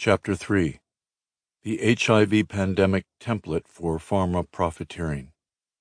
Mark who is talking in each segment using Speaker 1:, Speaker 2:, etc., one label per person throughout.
Speaker 1: Chapter 3. The HIV Pandemic Template for Pharma Profiteering.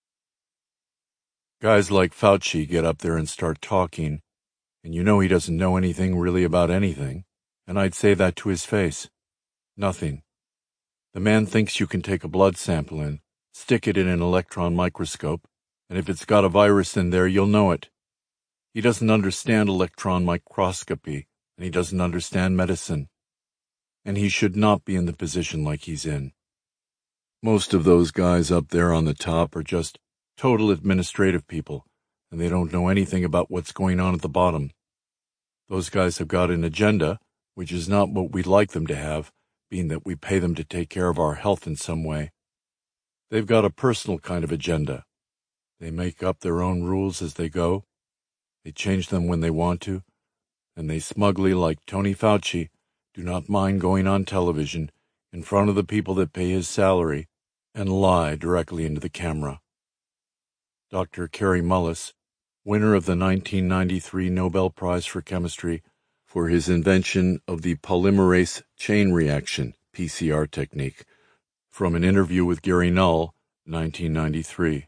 Speaker 1: Guys like Fauci get up there and start talking, and you know he doesn't know anything really about anything, and I'd say that to his face. Nothing. The man thinks you can take a blood sample and stick it in an electron microscope, and if it's got a virus in there, you'll know it. He doesn't understand electron microscopy, and he doesn't understand medicine. And he should not be in the position like he's in. Most of those guys up there on the top are just total administrative people, and they don't know anything about what's going on at the bottom. Those guys have got an agenda, which is not what we'd like them to have, being that we pay them to take care of our health in some way. They've got a personal kind of agenda. They make up their own rules as they go. They change them when they want to, and they smugly, like Tony Fauci, do not mind going on television in front of the people that pay his salary and lie directly into the camera. Dr. Kary Mullis, winner of the 1993 Nobel Prize for Chemistry for his invention of the polymerase chain reaction (PCR) technique, from an interview with Gary Null, 1993.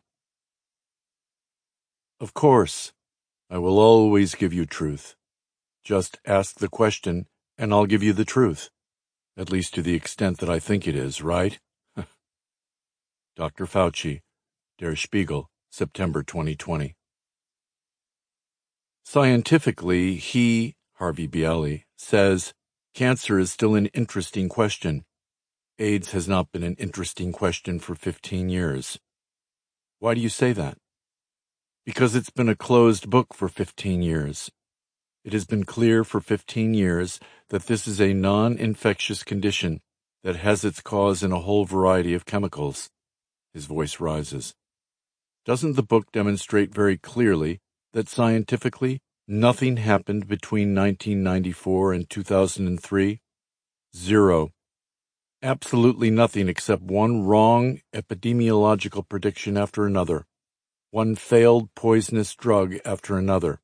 Speaker 1: Of course, I will always give you truth. Just ask the question, and I'll give you the truth, at least to the extent that I think it is, right? Dr. Fauci, Der Spiegel, September 2020. Scientifically, he, Harvey Bialy, says, cancer is still an interesting question. AIDS has not been an interesting question for 15 years. Why do you say that? Because it's been a closed book for 15 years. It has been clear for 15 years that this is a non-infectious condition that has its cause in a whole variety of chemicals. His voice rises. Doesn't the book demonstrate very clearly that scientifically nothing happened between 1994 and 2003? Zero. Absolutely nothing except one wrong epidemiological prediction after another. One failed poisonous drug after another.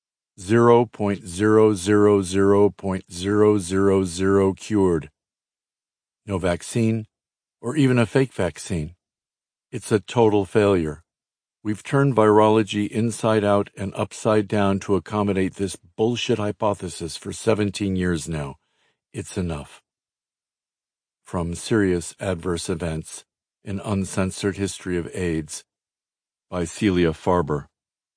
Speaker 1: 0.000.000 cured. No vaccine, or even a fake vaccine. It's a total failure. We've turned virology inside out and upside down to accommodate this bullshit hypothesis for 17 years now. It's enough. From Serious Adverse Events, An Uncensored History of AIDS, by Celia Farber.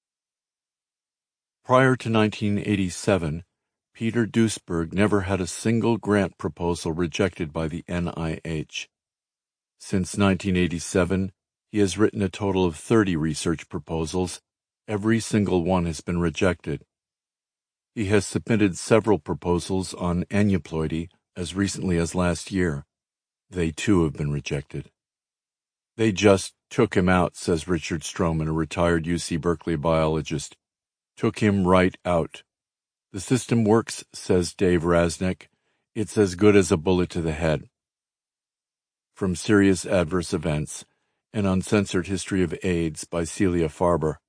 Speaker 1: Prior to 1987, Peter Duesberg never had a single grant proposal rejected by the NIH. Since 1987, he has written a total of 30 research proposals. Every single one has been rejected. He has submitted several proposals on aneuploidy as recently as last year. They too have been rejected. They just took him out, says Richard Stroman, a retired UC Berkeley biologist. Took him right out. The system works, says Dave Rasnick. It's as good as a bullet to the head. From Serious Adverse Events, An Uncensored History of AIDS by Celia Farber.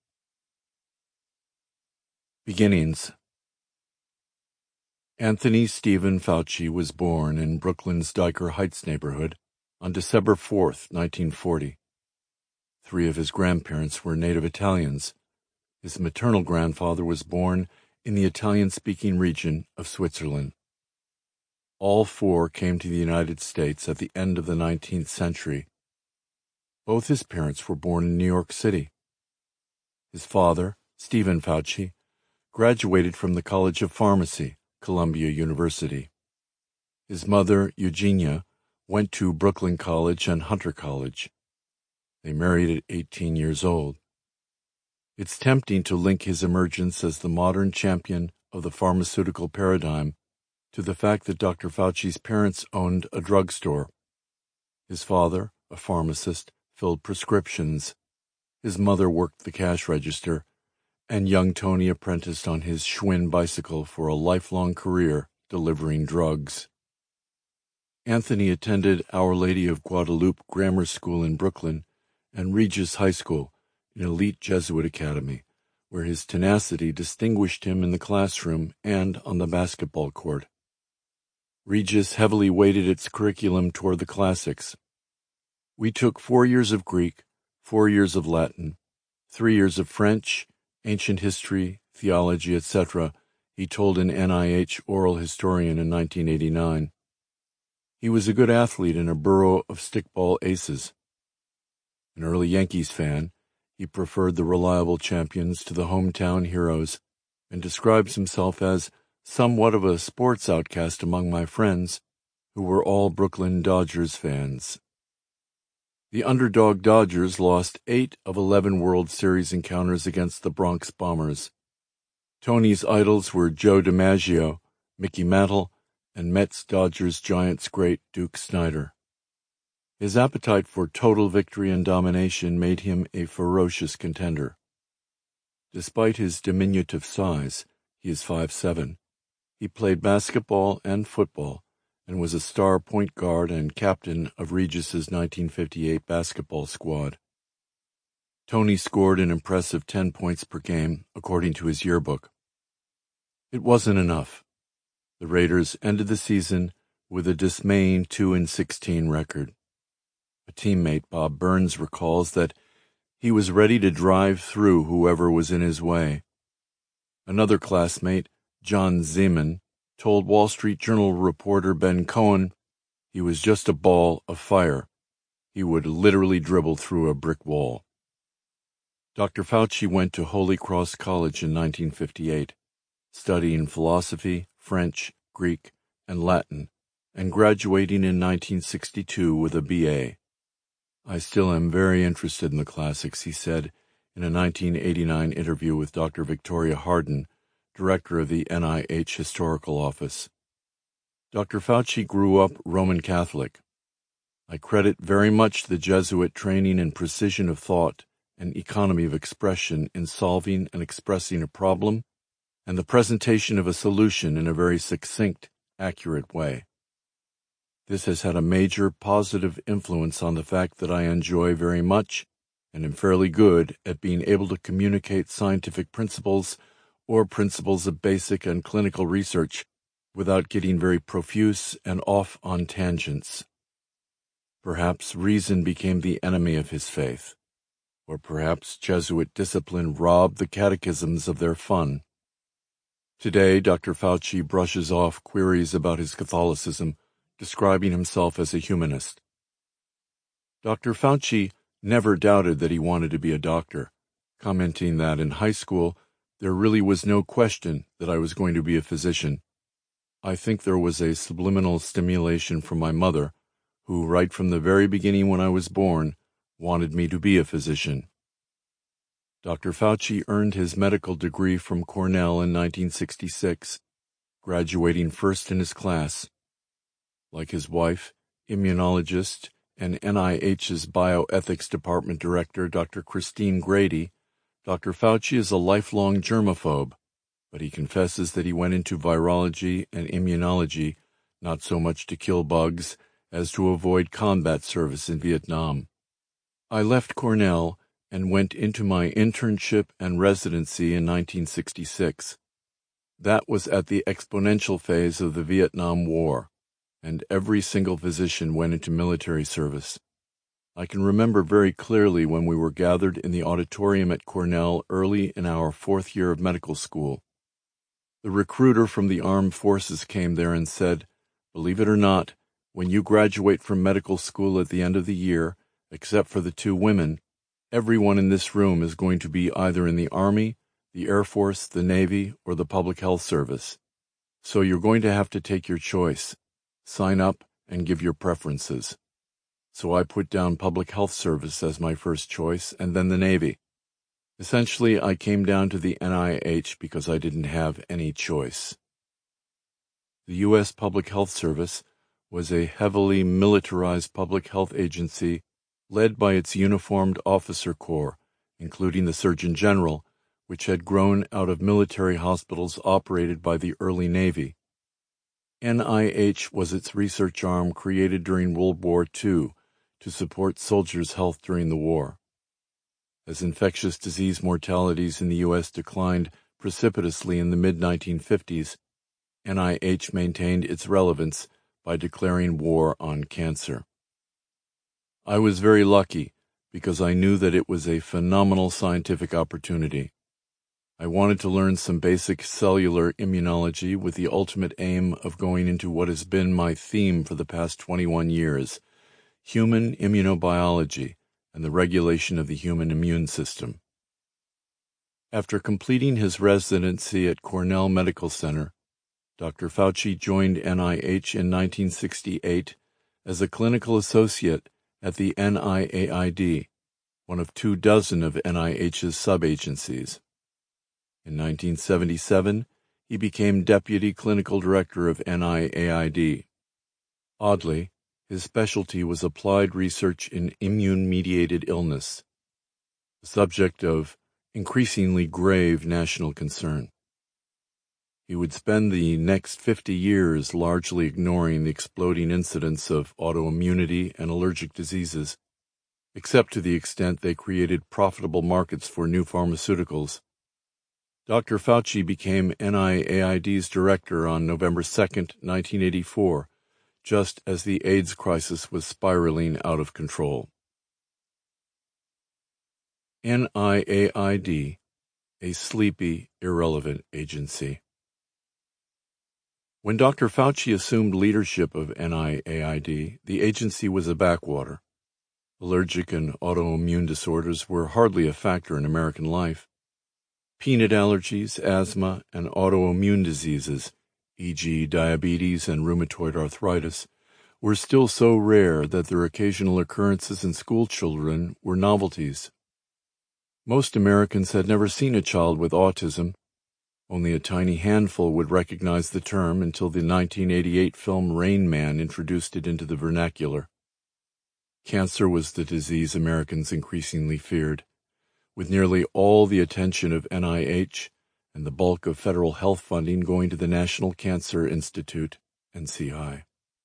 Speaker 1: Beginnings. Anthony Stephen Fauci was born in Brooklyn's Dyker Heights neighborhood on December 4, 1940. 3 of his grandparents were native Italians. His maternal grandfather was born in the Italian-speaking region of Switzerland. All 4 came to the United States at the end of the 19th century. Both his parents were born in New York City. His father, Stephen Fauci, graduated from the College of Pharmacy, Columbia University. His mother, Eugenia, went to Brooklyn College and Hunter College. They married at 18 years old. It's tempting to link his emergence as the modern champion of the pharmaceutical paradigm to the fact that Dr. Fauci's parents owned a drugstore. His father, a pharmacist, filled prescriptions. His mother worked the cash register, and young Tony apprenticed on his Schwinn bicycle for a lifelong career delivering drugs. Anthony attended Our Lady of Guadalupe Grammar School in Brooklyn and Regis High School, an elite Jesuit academy, where his tenacity distinguished him in the classroom and on the basketball court. Regis heavily weighted its curriculum toward the classics. We took 4 years of Greek, 4 years of Latin, 3 years of French, ancient history, theology, etc., he told an NIH oral historian in 1989. He was a good athlete in a borough of stickball aces. An early Yankees fan, he preferred the reliable champions to the hometown heroes and describes himself as somewhat of a sports outcast among my friends, who were all Brooklyn Dodgers fans. The underdog Dodgers lost 8 of 11 World Series encounters against the Bronx Bombers. Tony's idols were Joe DiMaggio, Mickey Mantle, and Mets-Dodgers-Giants great Duke Snider. His appetite for total victory and domination made him a ferocious contender. Despite his diminutive size, he is 5'7", he played basketball and football and was a star point guard and captain of Regis's 1958 basketball squad. Tony scored an impressive 10 points per game, according to his yearbook. It wasn't enough. The Raiders ended the season with a dismaying 2-16 record. A teammate, Bob Burns, recalls that he was ready to drive through whoever was in his way. Another classmate, John Zeman, told Wall Street Journal reporter Ben Cohen he was just a ball of fire. He would literally dribble through a brick wall. Dr. Fauci went to Holy Cross College in 1958, studying philosophy, French, Greek, and Latin, and graduating in 1962 with a B.A. I still am very interested in the classics, he said in a 1989 interview with Dr. Victoria Harden, director of the NIH Historical Office. Dr. Fauci grew up Roman Catholic. I credit very much the Jesuit training in precision of thought and economy of expression in solving and expressing a problem, and the presentation of a solution in a very succinct, accurate way. This has had a major positive influence on the fact that I enjoy very much and am fairly good at being able to communicate scientific principles or principles of basic and clinical research without getting very profuse and off on tangents. Perhaps reason became the enemy of his faith, or perhaps Jesuit discipline robbed the catechisms of their fun. Today, Dr. Fauci brushes off queries about his Catholicism, describing himself as a humanist. Dr. Fauci never doubted that he wanted to be a doctor, commenting that in high school there really was no question that I was going to be a physician. I think there was a subliminal stimulation from my mother, who right from the very beginning when I was born wanted me to be a physician. Dr. Fauci earned his medical degree from Cornell in 1966, graduating first in his class. Like his wife, immunologist, and NIH's bioethics department director, Dr. Christine Grady, Dr. Fauci is a lifelong germaphobe, but he confesses that he went into virology and immunology not so much to kill bugs as to avoid combat service in Vietnam. I left Cornell and went into my internship and residency in 1966. That was at the exponential phase of the Vietnam War, and every single physician went into military service. I can remember very clearly when we were gathered in the auditorium at Cornell early in our 4th year of medical school. The recruiter from the armed forces came there and said, "Believe it or not, when you graduate from medical school at the end of the year, except for the 2 women, everyone in this room is going to be either in the Army, the Air Force, the Navy, or the Public Health Service. So you're going to have to take your choice. Sign up and give your preferences." So I put down Public Health Service as my first choice, and then the Navy. Essentially, I came down to the NIH because I didn't have any choice. The U.S. Public Health Service was a heavily militarized public health agency led by its uniformed officer corps, including the Surgeon General, which had grown out of military hospitals operated by the early Navy. NIH was its research arm created during World War II to support soldiers' health during the war. As infectious disease mortalities in the U.S. declined precipitously in the mid-1950s, NIH maintained its relevance by declaring war on cancer. I was very lucky because I knew that it was a phenomenal scientific opportunity. I wanted to learn some basic cellular immunology with the ultimate aim of going into what has been my theme for the past 21 years, human immunobiology and the regulation of the human immune system. After completing his residency at Cornell Medical Center, Dr. Fauci joined NIH in 1968 as a clinical associate at the NIAID, one of 24 of NIH's sub-agencies. In 1977, he became Deputy Clinical Director of NIAID. Oddly, his specialty was applied research in immune-mediated illness, a subject of increasingly grave national concern. He would spend the next 50 years largely ignoring the exploding incidence of autoimmunity and allergic diseases, except to the extent they created profitable markets for new pharmaceuticals. Dr. Fauci became NIAID's director on November 2, 1984, just as the AIDS crisis was spiraling out of control. NIAID, a sleepy, irrelevant agency. When Dr. Fauci assumed leadership of NIAID, the agency was a backwater. Allergic and autoimmune disorders were hardly a factor in American life. Peanut allergies, asthma, and autoimmune diseases, e.g. diabetes and rheumatoid arthritis, were still so rare that their occasional occurrences in school children were novelties. Most Americans had never seen a child with autism. Only a tiny handful would recognize the term until the 1988 film Rain Man introduced it into the vernacular. Cancer was the disease Americans increasingly feared, with nearly all the attention of NIH and the bulk of federal health funding going to the National Cancer Institute, NCI.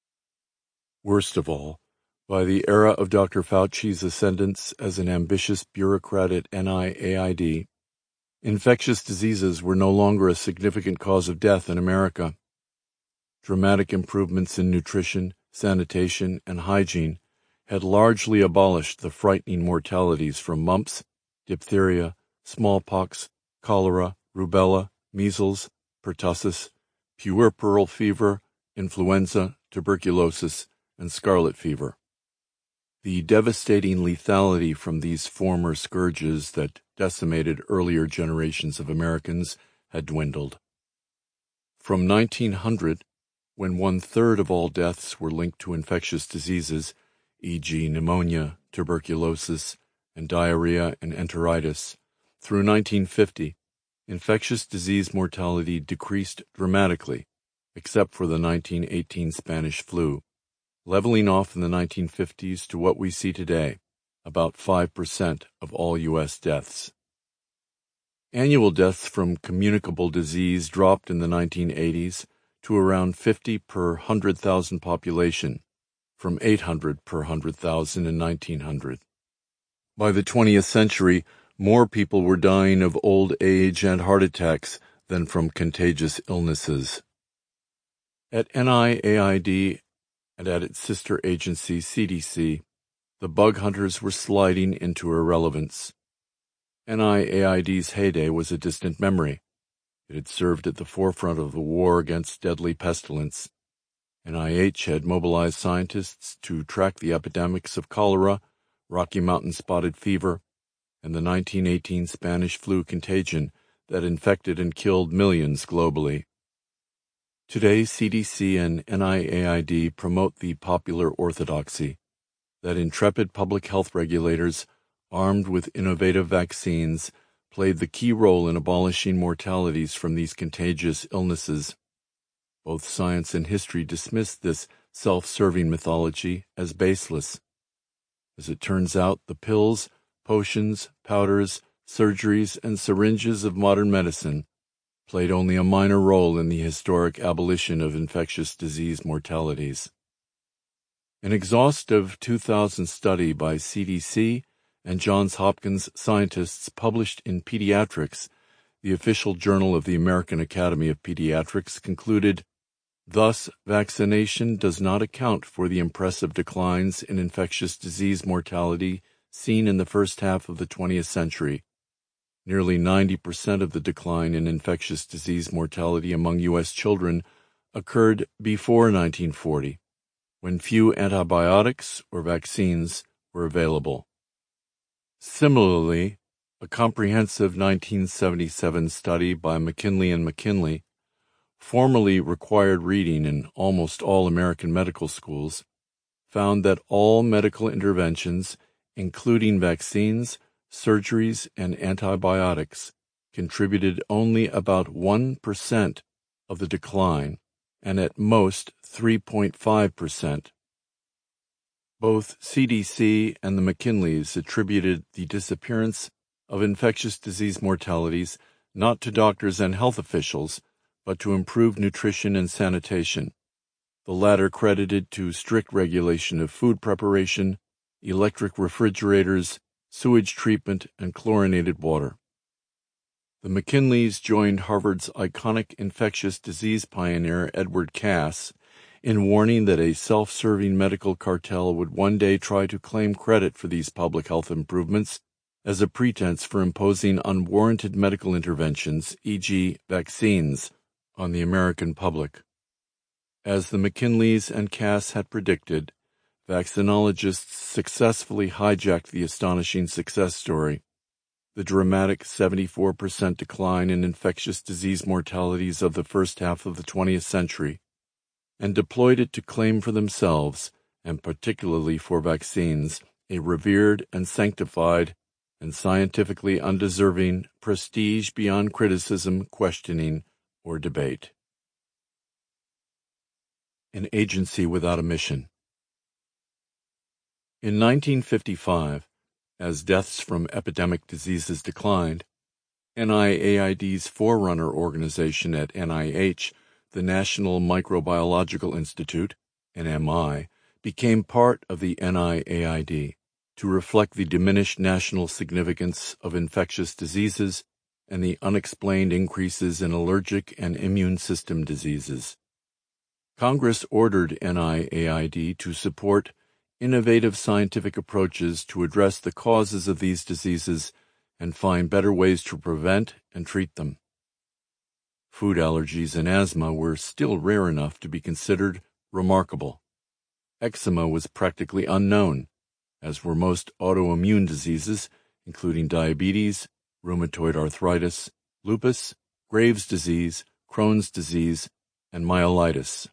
Speaker 1: Worst of all, by the era of Dr. Fauci's ascendance as an ambitious bureaucrat at NIAID, infectious diseases were no longer a significant cause of death in America. Dramatic improvements in nutrition, sanitation, and hygiene had largely abolished the frightening mortalities from mumps, diphtheria, smallpox, cholera, rubella, measles, pertussis, puerperal fever, influenza, tuberculosis, and scarlet fever. The devastating lethality from these former scourges that decimated earlier generations of Americans had dwindled. From 1900, when 1/3 of all deaths were linked to infectious diseases, e.g. pneumonia, tuberculosis, and diarrhea and enteritis, through 1950, infectious disease mortality decreased dramatically, except for the 1918 Spanish flu, leveling off in the 1950s to what we see today, about 5% of all U.S. deaths. Annual deaths from communicable disease dropped in the 1980s to around 50 per 100,000 population, from 800 per 100,000 in 1900. By the 20th century, more people were dying of old age and heart attacks than from contagious illnesses. At NIAID and at its sister agency, CDC, the bug hunters were sliding into irrelevance. NIAID's heyday was a distant memory. It had served at the forefront of the war against deadly pestilence. NIH had mobilized scientists to track the epidemics of cholera, Rocky Mountain spotted fever, and the 1918 Spanish flu contagion that infected and killed millions globally. Today, CDC and NIAID promote the popular orthodoxy that intrepid public health regulators, armed with innovative vaccines, played the key role in abolishing mortalities from these contagious illnesses. Both science and history dismiss this self-serving mythology as baseless. As it turns out, the pills, potions, powders, surgeries, and syringes of modern medicine played only a minor role in the historic abolition of infectious disease mortalities. An exhaustive 2000 study by CDC and Johns Hopkins scientists published in Pediatrics, the official journal of the American Academy of Pediatrics, concluded, Thus, vaccination does not account for the impressive declines in infectious disease mortality seen in the first half of the 20th century. Nearly 90% of the decline in infectious disease mortality among U.S. children occurred before 1940, when few antibiotics or vaccines were available. Similarly, a comprehensive 1977 study by McKinley and McKinley, formerly required reading in almost all American medical schools, found that all medical interventions, including vaccines, surgeries, and antibiotics, contributed only about 1% of the decline, and at most 3.5%. Both CDC and the McKinleys attributed the disappearance of infectious disease mortalities not to doctors and health officials, but to improved nutrition and sanitation, the latter credited to strict regulation of food preparation, electric refrigerators, sewage treatment, and chlorinated water. The McKinleys joined Harvard's iconic infectious disease pioneer Edward Cass in warning that a self-serving medical cartel would one day try to claim credit for these public health improvements as a pretense for imposing unwarranted medical interventions, e.g., vaccines, on the American public. As the McKinleys and Cass had predicted, vaccinologists successfully hijacked the astonishing success story, the dramatic 74% decline in infectious disease mortalities of the first half of the 20th century, and deployed it to claim for themselves, and particularly for vaccines, a revered and sanctified and scientifically undeserving prestige beyond criticism, questioning, or debate. An agency without a mission. In 1955, as deaths from epidemic diseases declined, NIAID's forerunner organization at NIH, the National Microbiological Institute, NMI, became part of the NIAID to reflect the diminished national significance of infectious diseases and the unexplained increases in allergic and immune system diseases. Congress ordered NIAID to support innovative scientific approaches to address the causes of these diseases and find better ways to prevent and treat them. Food allergies and asthma were still rare enough to be considered remarkable. Eczema was practically unknown, as were most autoimmune diseases, including diabetes, rheumatoid arthritis, lupus, Graves' disease, Crohn's disease, and myelitis.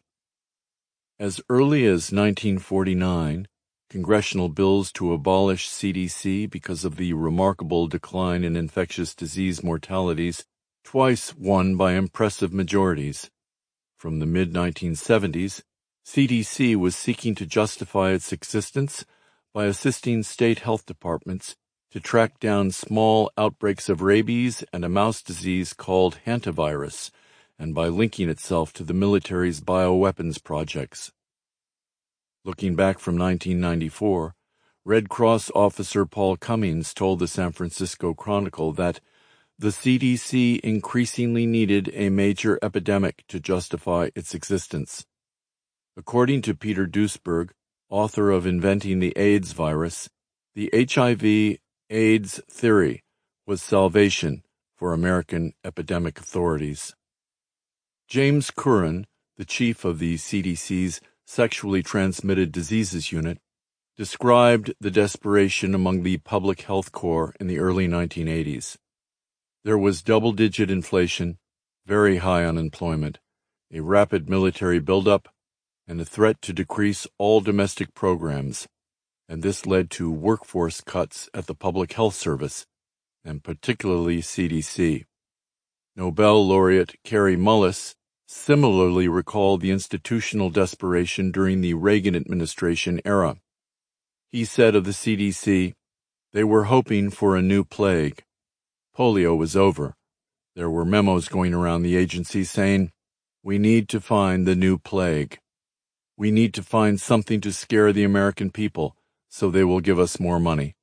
Speaker 1: As early as 1949, congressional bills to abolish CDC because of the remarkable decline in infectious disease mortalities twice won by impressive majorities. From the mid-1970s, CDC was seeking to justify its existence by assisting state health departments to track down small outbreaks of rabies and a mouse disease called hantavirus, and by linking itself to the military's bioweapons projects. Looking back from 1994, Red Cross officer Paul Cummings told the San Francisco Chronicle that the CDC increasingly needed a major epidemic to justify its existence. According to Peter Duesberg, author of Inventing the AIDS Virus, the HIV/AIDS theory was salvation for American epidemic authorities. James Curran, the chief of the CDC's Sexually Transmitted Diseases Unit, described the desperation among the Public Health Corps in the early 1980s. There was double-digit inflation, very high unemployment, a rapid military buildup, and a threat to decrease all domestic programs, and this led to workforce cuts at the Public Health Service, and particularly CDC. Nobel laureate Kary Mullis similarly recalled the institutional desperation during the Reagan administration era. He said of the CDC, "They were hoping for a new plague. Polio was over. There were memos going around the agency saying, 'We need to find the new plague. We need to find something to scare the American people so they will give us more money.'"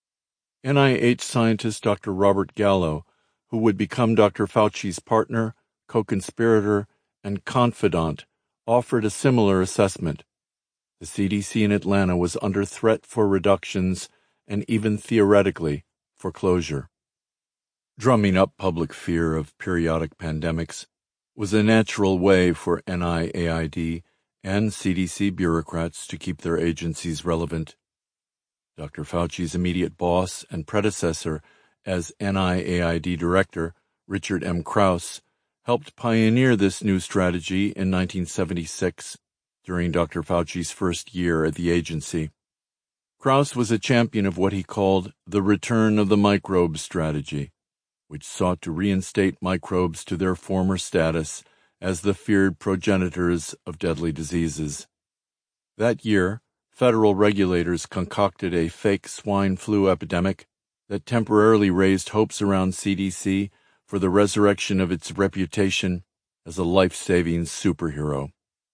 Speaker 1: NIH scientist Dr. Robert Gallo, who would become Dr. Fauci's partner, co-conspirator, and confidant, offered a similar assessment. The CDC in Atlanta was under threat for reductions and even theoretically for closure. Drumming up public fear of periodic pandemics was a natural way for NIAID and CDC bureaucrats to keep their agencies relevant. Dr. Fauci's immediate boss and predecessor as NIAID director, Richard M. Krauss, helped pioneer this new strategy in 1976 during Dr. Fauci's first year at the agency. Krauss was a champion of what he called the return of the microbe strategy, which sought to reinstate microbes to their former status as the feared progenitors of deadly diseases. That year, federal regulators concocted a fake swine flu epidemic that temporarily raised hopes around CDC for the resurrection of its reputation as a life-saving superhero.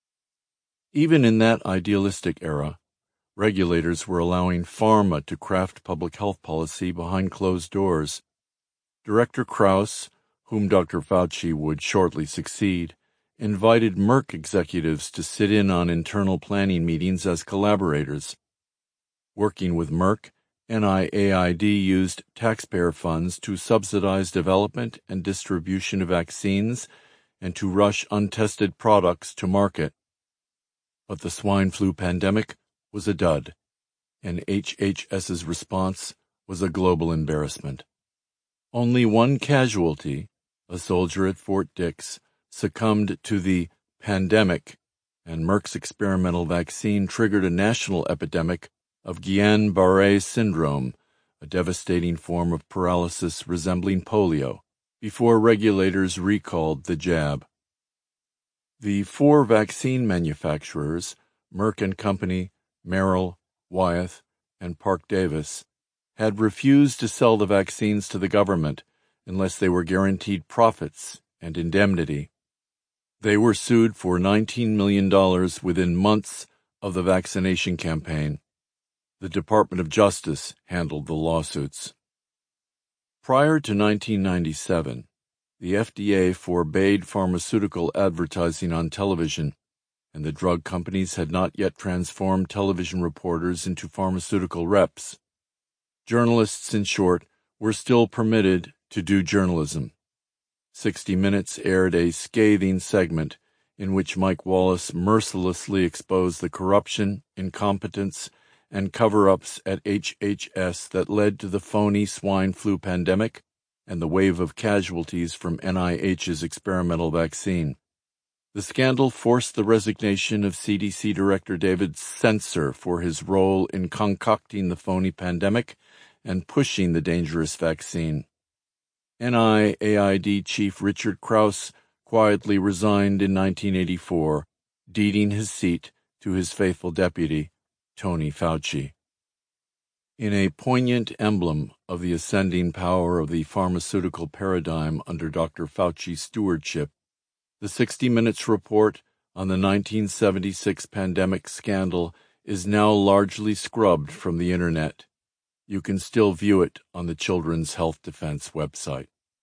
Speaker 1: Even in that idealistic era, regulators were allowing pharma to craft public health policy behind closed doors. Director Krauss, whom Dr. Fauci would shortly succeed, invited Merck executives to sit in on internal planning meetings as collaborators. Working with Merck, NIAID used taxpayer funds to subsidize development and distribution of vaccines and to rush untested products to market. But the swine flu pandemic was a dud, and HHS's response was a global embarrassment. Only one casualty, a soldier at Fort Dix, succumbed to the pandemic, and Merck's experimental vaccine triggered a national epidemic of Guillain-Barré syndrome, a devastating form of paralysis resembling polio, before regulators recalled the jab. The four vaccine manufacturers, Merck & Company, Merrill, Wyeth, and Parke-Davis, had refused to sell the vaccines to the government unless they were guaranteed profits and indemnity. They were sued for $19 million within months of the vaccination campaign. The Department of Justice handled the lawsuits. Prior to 1997, the FDA forbade pharmaceutical advertising on television, and the drug companies had not yet transformed television reporters into pharmaceutical reps. Journalists, in short, were still permitted to do journalism. 60 Minutes aired a scathing segment in which Mike Wallace mercilessly exposed the corruption, incompetence, and cover-ups at HHS that led to the phony swine flu pandemic and the wave of casualties from NIH's experimental vaccine. The scandal forced the resignation of CDC Director David Sencer for his role in concocting the phony pandemic and pushing the dangerous vaccine. NIAID Chief Richard Krauss quietly resigned in 1984, deeding his seat to his faithful deputy, Tony Fauci. In a poignant emblem of the ascending power of the pharmaceutical paradigm under Dr. Fauci's stewardship, the 60 Minutes report on the 1976 pandemic scandal is now largely scrubbed from the Internet. You can still view it on the Children's Health Defense website.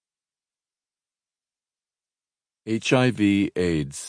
Speaker 1: HIV/AIDS.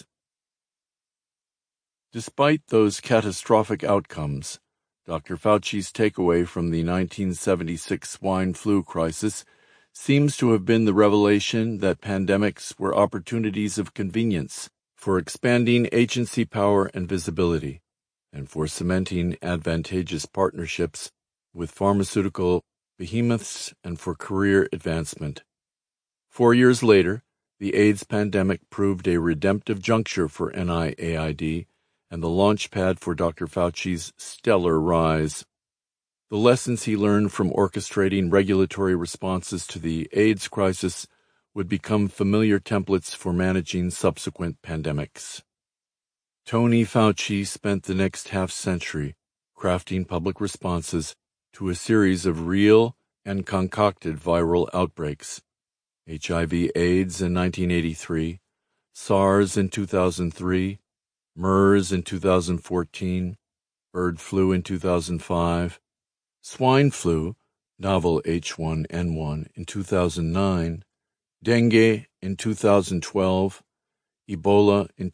Speaker 1: Despite those catastrophic outcomes, Dr. Fauci's takeaway from the 1976 swine flu crisis seems to have been the revelation that pandemics were opportunities of convenience for expanding agency power and visibility, and for cementing advantageous partnerships with pharmaceutical behemoths and for career advancement. 4 years later, the AIDS pandemic proved a redemptive juncture for NIAID and the launchpad for Dr. Fauci's stellar rise. The lessons he learned from orchestrating regulatory responses to the AIDS crisis would become familiar templates for managing subsequent pandemics. Tony Fauci spent the next half-century crafting public responses to a series of real and concocted viral outbreaks: HIV/AIDS in 1983, SARS in 2003, MERS in 2014, bird flu in 2005, swine flu, novel H1N1 in 2009, dengue in 2012, Ebola in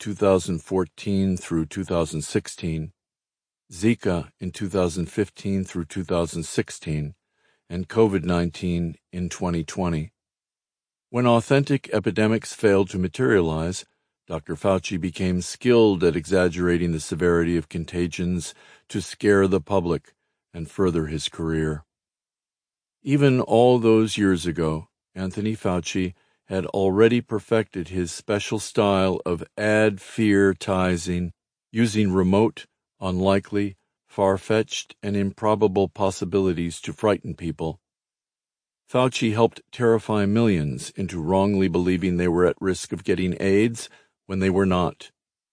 Speaker 1: 2014 through 2016, Zika in 2015 through 2016, and COVID-19 in 2020. When authentic epidemics failed to materialize, Dr. Fauci became skilled at exaggerating the severity of contagions to scare the public and further his career. Even all those years ago, Anthony Fauci had already perfected his special style of advertising, using remote, unlikely, far-fetched, and improbable possibilities to frighten people. Fauci helped terrify millions into wrongly believing they were at risk of getting AIDS when they were not.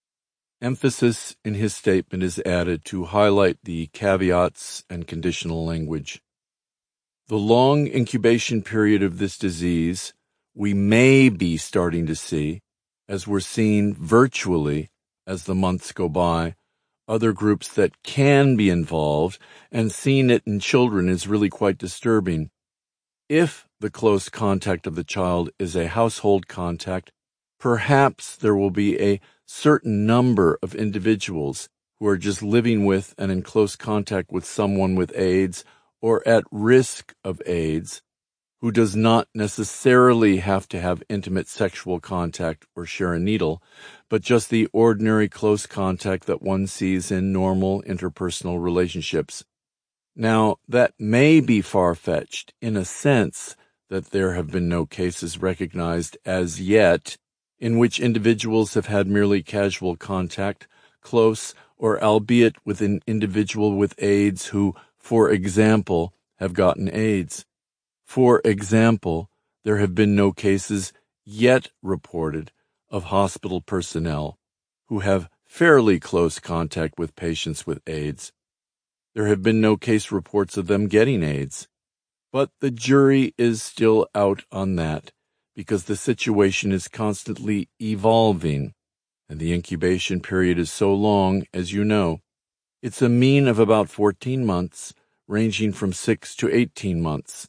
Speaker 1: Emphasis in his statement is added to highlight the caveats and conditional language. The long incubation period of this disease we may be starting to see, as we're seeing virtually as the months go by, other groups that can be involved, and seeing it in children is really quite disturbing. If the close contact of the child is a household contact, perhaps there will be a certain number of individuals who are just living with and in close contact with someone with AIDS or at risk of AIDS, who does not necessarily have to have intimate sexual contact or share a needle, but just the ordinary close contact that one sees in normal interpersonal relationships. Now, that may be far-fetched in a sense that there have been no cases recognized as yet in which individuals have had merely casual contact, close, or albeit with an individual with AIDS who, for example, have gotten AIDS. For example, there have been no cases yet reported of hospital personnel who have fairly close contact with patients with AIDS. There have been no case reports of them getting AIDS. But the jury is still out on that because the situation is constantly evolving, and the incubation period is so long, as you know. It's a mean of about 14 months, ranging from 6 to 18 months.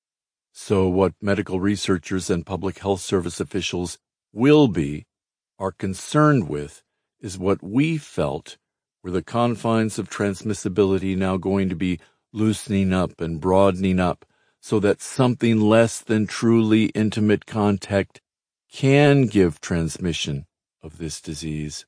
Speaker 1: So what medical researchers and public health service officials are concerned with is what we felt were the confines of transmissibility now going to be loosening up and broadening up so that something less than truly intimate contact can give transmission of this disease.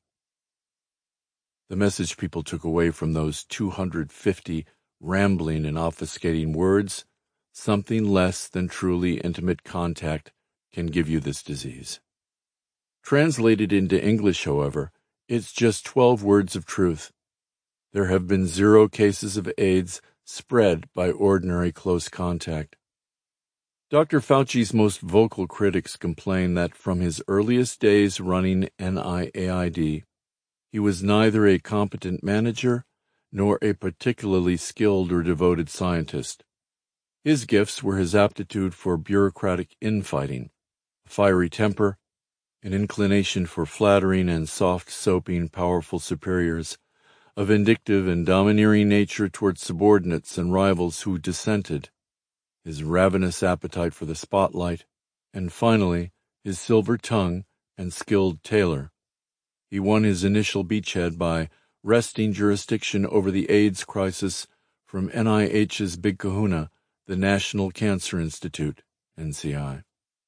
Speaker 1: The message people took away from those 250 rambling and obfuscating words: something less than truly intimate contact can give you this disease. Translated into English, however, it's just 12 words of truth. There have been 0 cases of AIDS spread by ordinary close contact. Dr. Fauci's most vocal critics complain that from his earliest days running NIAID, he was neither a competent manager nor a particularly skilled or devoted scientist. His gifts were his aptitude for bureaucratic infighting, a fiery temper, an inclination for flattering and soft-soaping powerful superiors, a vindictive and domineering nature toward subordinates and rivals who dissented, his ravenous appetite for the spotlight, and finally, his silver tongue and skilled tailor. He won his initial beachhead by wresting jurisdiction over the AIDS crisis from NIH's big kahuna, the National Cancer Institute, NCI.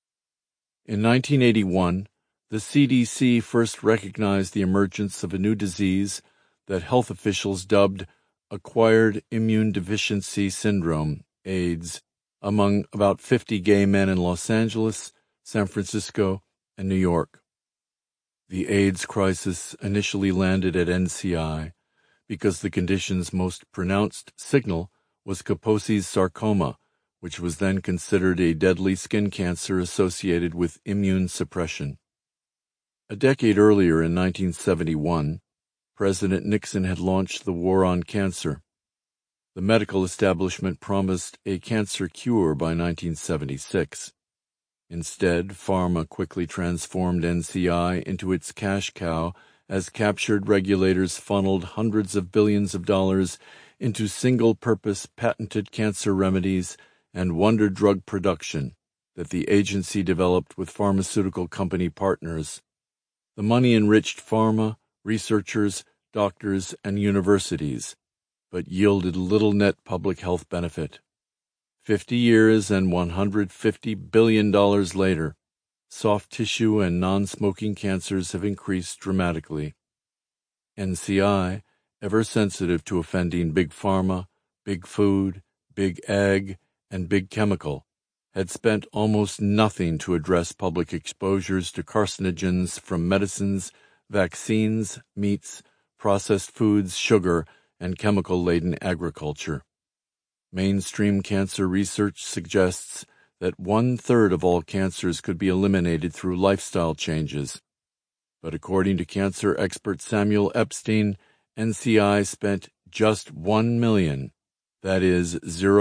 Speaker 1: In 1981, the CDC first recognized the emergence of a new disease that health officials dubbed Acquired Immune Deficiency Syndrome, AIDS, among about 50 gay men in Los Angeles, San Francisco, and New York. The AIDS crisis initially landed at NCI because the condition's most pronounced signal was Kaposi's sarcoma, which was then considered a deadly skin cancer associated with immune suppression. A decade earlier, in 1971, President Nixon had launched the War on Cancer. The medical establishment promised a cancer cure by 1976. Instead, pharma quickly transformed NCI into its cash cow as captured regulators funneled hundreds of billions of dollars into single-purpose patented cancer remedies and wonder drug production that the agency developed with pharmaceutical company partners. The money enriched pharma, researchers, doctors, and universities, but yielded little net public health benefit. 50 years and $150 billion later, soft tissue and non-smoking cancers have increased dramatically. NCI, ever sensitive to offending big pharma, big food, big ag, and big chemical, had spent almost nothing to address public exposures to carcinogens from medicines, vaccines, meats, processed foods, sugar, and chemical-laden agriculture. Mainstream cancer research suggests that 1/3 of all cancers could be eliminated through lifestyle changes. But according to cancer expert Samuel Epstein, NCI spent just $1 million, that is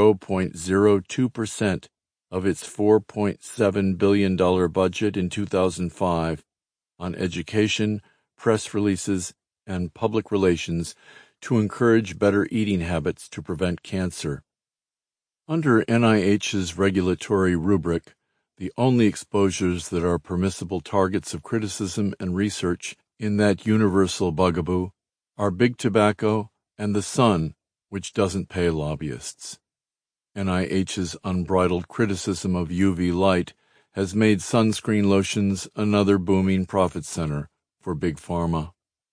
Speaker 1: 0.02% of its $4.7 billion budget in 2005, on education, press releases, and public relations to encourage better eating habits to prevent cancer. Under NIH's regulatory rubric, the only exposures that are permissible targets of criticism and research in that universal bugaboo are big tobacco and the sun, which doesn't pay lobbyists. NIH's unbridled criticism of UV light has made sunscreen lotions another booming profit center for Big Pharma.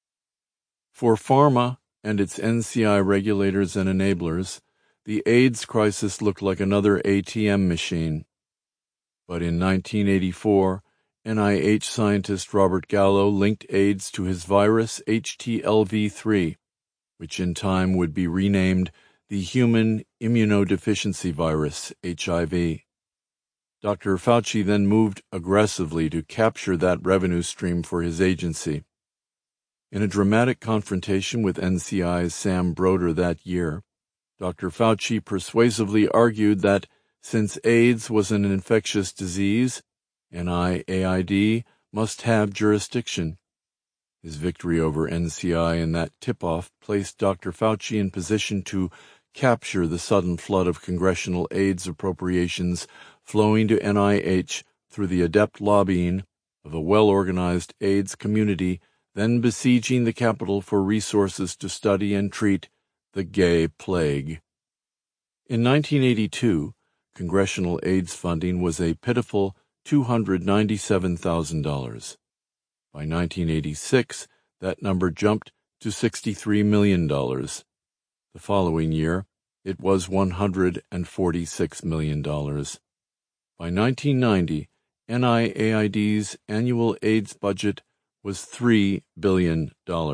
Speaker 1: For pharma and its NCI regulators and enablers, the AIDS crisis looked like another ATM machine. But in 1984, NIH scientist Robert Gallo linked AIDS to his virus HTLV-3, which in time would be renamed the Human Immunodeficiency Virus, HIV. Dr. Fauci then moved aggressively to capture that revenue stream for his agency. In a dramatic confrontation with NCI's Sam Broder that year, Dr. Fauci persuasively argued that since AIDS was an infectious disease, NIAID must have jurisdiction. His victory over NCI in that tip-off placed Dr. Fauci in position to capture the sudden flood of congressional AIDS appropriations flowing to NIH through the adept lobbying of a well-organized AIDS community then besieging the Capitol for resources to study and treat the gay plague. In 1982, congressional AIDS funding was a pitiful $297,000. By 1986, that number jumped to $63 million. The following year, it was $146 million. By 1990, NIAID's annual AIDS budget was $3 billion.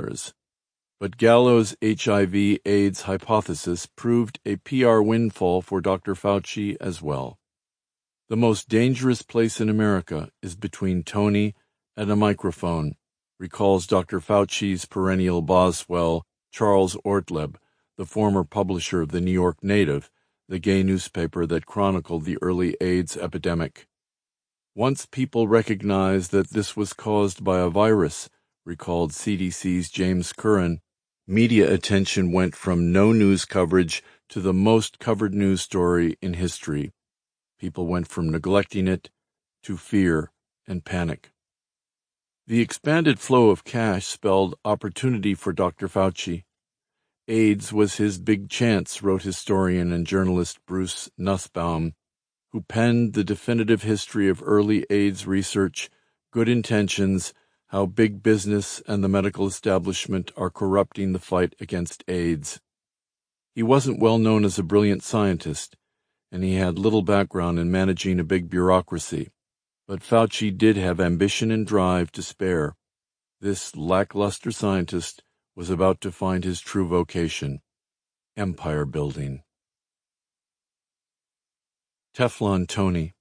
Speaker 1: But Gallo's HIV/AIDS hypothesis proved a PR windfall for Dr. Fauci as well. The most dangerous place in America is between Tony and a microphone, recalls Dr. Fauci's perennial Boswell, Charles Ortleb, the former publisher of the New York Native, the gay newspaper that chronicled the early AIDS epidemic. Once people recognized that this was caused by a virus, recalled CDC's James Curran, media attention went from no news coverage to the most covered news story in history. People went from neglecting it to fear and panic. The expanded flow of cash spelled opportunity for Dr. Fauci. AIDS was his big chance, wrote historian and journalist Bruce Nussbaum, who penned the definitive history of early AIDS research, good intentions, how big business and the medical establishment are corrupting the fight against AIDS. He wasn't well known as a brilliant scientist, and he had little background in managing a big bureaucracy, but Fauci did have ambition and drive to spare. This lackluster scientist was about to find his true vocation, empire building. Teflon Tony.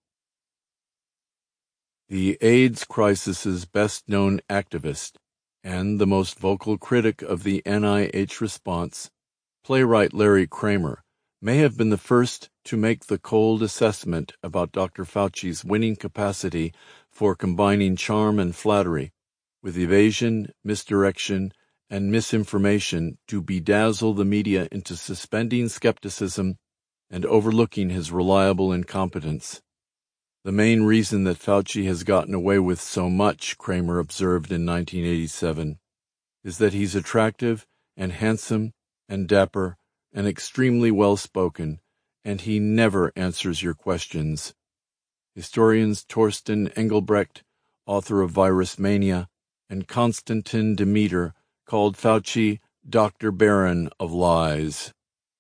Speaker 1: The AIDS crisis's best-known activist and the most vocal critic of the NIH response, playwright Larry Kramer, may have been the first to make the cold assessment about Dr. Fauci's winning capacity for combining charm and flattery with evasion, misdirection, and misinformation to bedazzle the media into suspending skepticism and overlooking his reliable incompetence. The main reason that Fauci has gotten away with so much, Kramer observed in 1987, is that he's attractive and handsome and dapper and extremely well-spoken, and he never answers your questions. Historians Torsten Engelbrecht, author of Virus Mania, and Konstantin Demeter called Fauci Dr. Barron of Lies.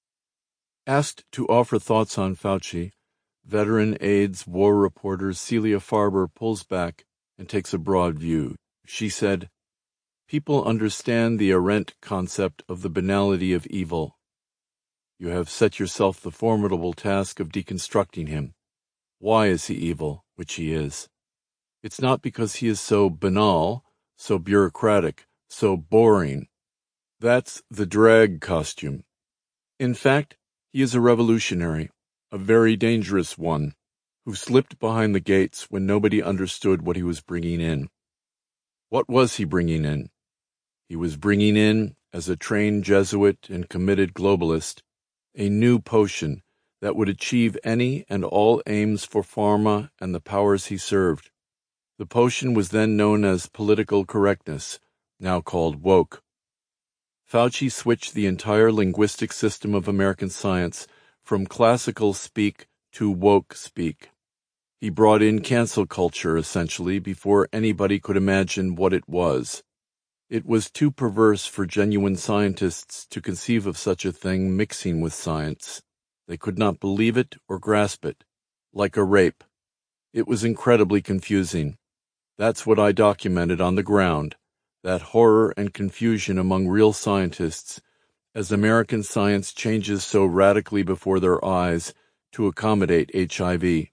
Speaker 1: Asked to offer thoughts on Fauci, veteran AIDS war reporter Celia Farber pulls back and takes a broad view. She said, "People understand the Arendt concept of the banality of evil. You have set yourself the formidable task of deconstructing him. Why is he evil, which he is? It's not because he is so banal, so bureaucratic, so boring. That's the drag costume. In fact, he is a revolutionary, a very dangerous one, who slipped behind the gates when nobody understood what he was bringing in. What was he bringing in? He was bringing in, as a trained Jesuit and committed globalist, a new potion that would achieve any and all aims for pharma and the powers he served. The potion was then known as political correctness, now called woke. Fauci switched the entire linguistic system of American science from classical speak to woke speak. He brought in cancel culture, essentially, before anybody could imagine what it was. It was too perverse for genuine scientists to conceive of such a thing mixing with science. They could not believe it or grasp it, like a rape. It was incredibly confusing. That's what I documented on the ground, that horror and confusion among real scientists as American science changes so radically before their eyes to accommodate HIV.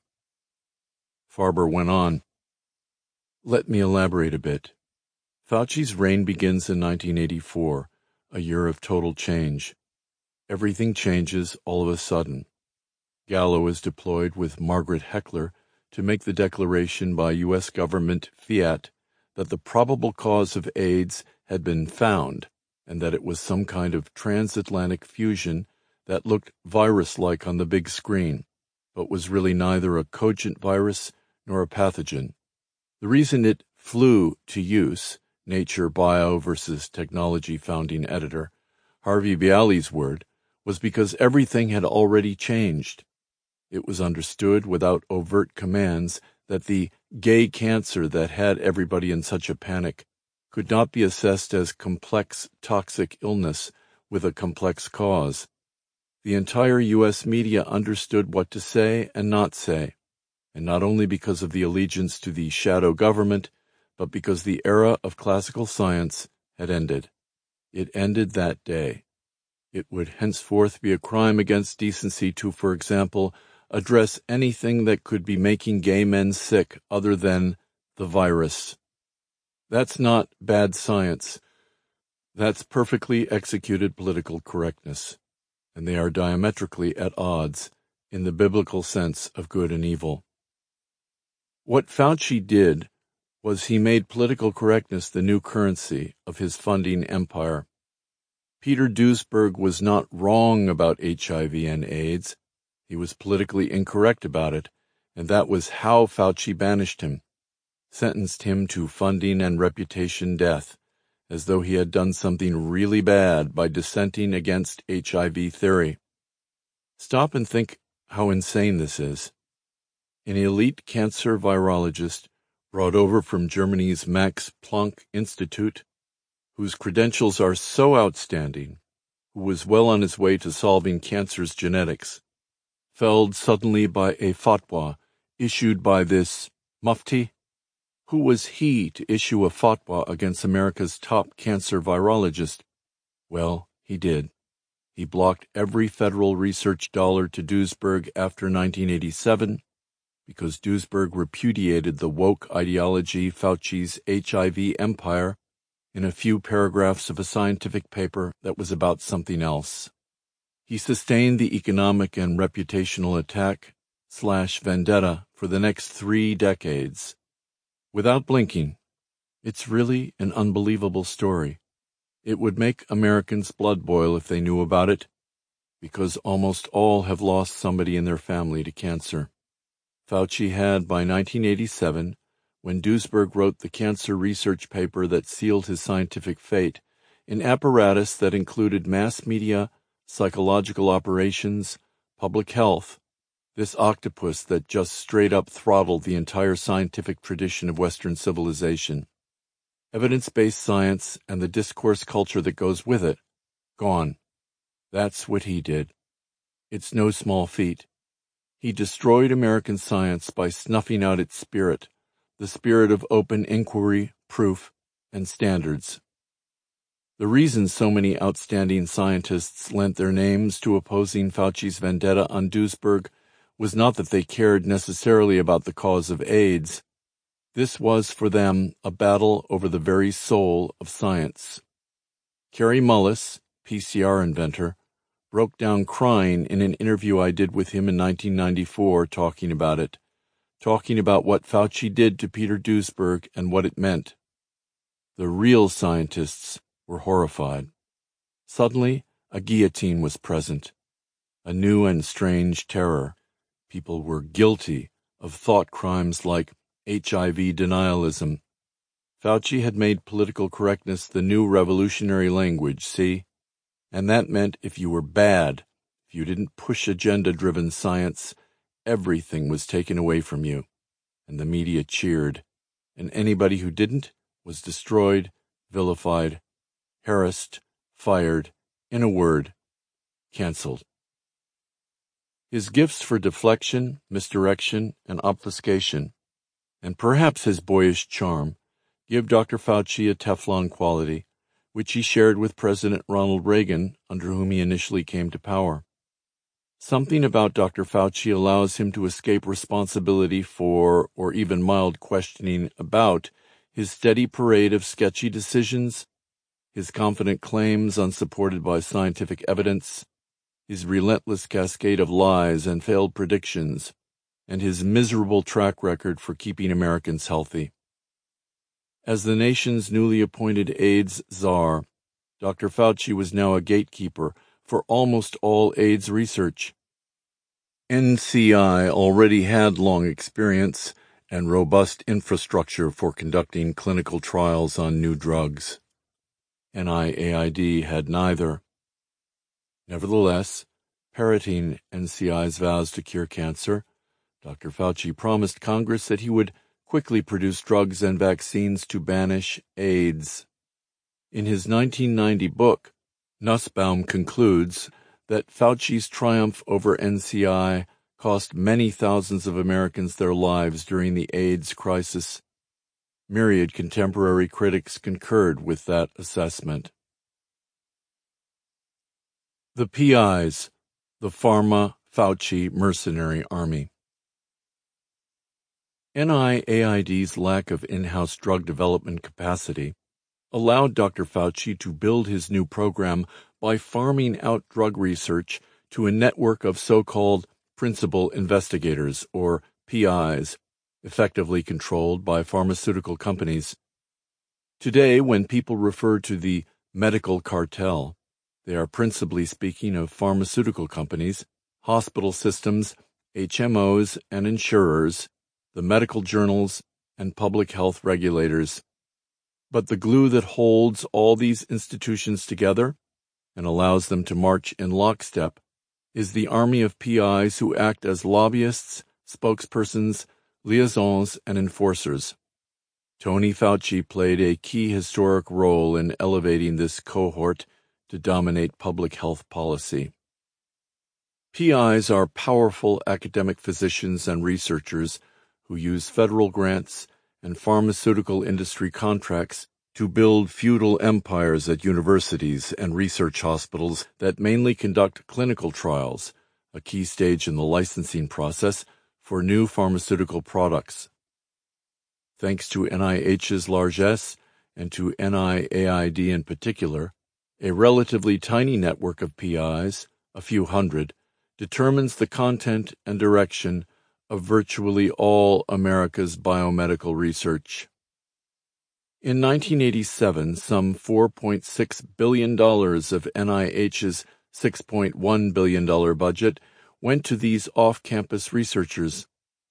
Speaker 1: Farber went on. Let me elaborate a bit. Fauci's reign begins in 1984, a year of total change. Everything changes all of a sudden. Gallo is deployed with Margaret Heckler to make the declaration by U.S. government fiat that the probable cause of AIDS had been found and that it was some kind of transatlantic fusion that looked virus-like on the big screen, but was really neither a cogent virus nor a pathogen. The reason it flew to use, Nature Bio versus Technology founding editor, Harvey Bialy's word, was because everything had already changed. It was understood without overt commands that the gay cancer that had everybody in such a panic could not be assessed as complex toxic illness with a complex cause. The entire U.S. media understood what to say and not say, and not only because of the allegiance to the shadow government, but because the era of classical science had ended. It ended that day. It would henceforth be a crime against decency to, for example, address anything that could be making gay men sick other than the virus. That's not bad science. That's perfectly executed political correctness, and they are diametrically at odds in the biblical sense of good and evil. What Fauci did was he made political correctness the new currency of his funding empire. Peter Duesberg was not wrong about HIV and AIDS. He was politically incorrect about it, and that was how Fauci banished him, sentenced him to funding and reputation death, as though he had done something really bad by dissenting against HIV theory. Stop and think how insane this is. An elite cancer virologist brought over from Germany's Max Planck Institute, whose credentials are so outstanding, who was well on his way to solving cancer's genetics, felled suddenly by a fatwa issued by this mufti. Who was he to issue a fatwa against America's top cancer virologist? Well, he did. He blocked every federal research dollar to Duesberg after 1987 because Duesberg repudiated the woke ideology Fauci's HIV empire in a few paragraphs of a scientific paper that was about something else. He sustained the economic and reputational attack/vendetta for the next 3 decades. Without blinking. It's really an unbelievable story. It would make Americans' blood boil if they knew about it, because almost all have lost somebody in their family to cancer. Fauci had, by 1987, when Duesberg wrote the cancer research paper that sealed his scientific fate, an apparatus that included mass media, psychological operations, public health, this octopus that just straight up throttled the entire scientific tradition of Western civilization. Evidence-based science and the discourse culture that goes with it, gone. That's what he did. It's no small feat. He destroyed American science by snuffing out its spirit, the spirit of open inquiry, proof, and standards. The reason so many outstanding scientists lent their names to opposing Fauci's vendetta on Duesberg was not that they cared necessarily about the cause of AIDS. This was for them a battle over the very soul of science. Kary Mullis, PCR inventor, broke down crying in an interview I did with him in 1994 talking about it, talking about what Fauci did to Peter Duesberg and what it meant. The real scientists were horrified. Suddenly, a guillotine was present, a new and strange terror. People were guilty of thought crimes like HIV denialism. Fauci had made political correctness the new revolutionary language, see? And that meant if you were bad, if you didn't push agenda-driven science, everything was taken away from you, and the media cheered, and anybody who didn't was destroyed, vilified, harassed, fired, in a word, canceled. His gifts for deflection, misdirection, and obfuscation, and perhaps his boyish charm, give Dr. Fauci a Teflon quality, which he shared with President Ronald Reagan, under whom he initially came to power. Something about Dr. Fauci allows him to escape responsibility for, or even mild questioning about, his steady parade of sketchy decisions, his confident claims unsupported by scientific evidence, his relentless cascade of lies and failed predictions, and his miserable track record for keeping Americans healthy. As the nation's newly appointed AIDS czar, Dr. Fauci was now a gatekeeper for almost all AIDS research. NCI already had long experience and robust infrastructure for conducting clinical trials on new drugs. NIAID had neither. Nevertheless, parroting NCI's vows to cure cancer, Dr. Fauci promised Congress that he would quickly produce drugs and vaccines to banish AIDS. In his 1990 book, Nussbaum concludes that Fauci's triumph over NCI cost many thousands of Americans their lives during the AIDS crisis. Myriad contemporary critics concurred with that assessment. The PIs, the Pharma-Fauci Mercenary Army. NIAID's lack of in-house drug development capacity allowed Dr. Fauci to build his new program by farming out drug research to a network of so-called principal investigators, or PIs, effectively controlled by pharmaceutical companies. Today, when people refer to the medical cartel, they are principally speaking of pharmaceutical companies, hospital systems, HMOs and insurers, the medical journals, and public health regulators. But the glue that holds all these institutions together and allows them to march in lockstep is the army of PIs who act as lobbyists, spokespersons, liaisons, and enforcers. Tony Fauci played a key historic role in elevating this cohort to dominate public health policy. PIs are powerful academic physicians and researchers who use federal grants and pharmaceutical industry contracts to build feudal empires at universities and research hospitals that mainly conduct clinical trials, a key stage in the licensing process for new pharmaceutical products. Thanks to NIH's largesse and to NIAID in particular, a relatively tiny network of PIs, a few hundred, determines the content and direction of virtually all America's biomedical research. In 1987, some $4.6 billion of NIH's $6.1 billion budget went to these off-campus researchers.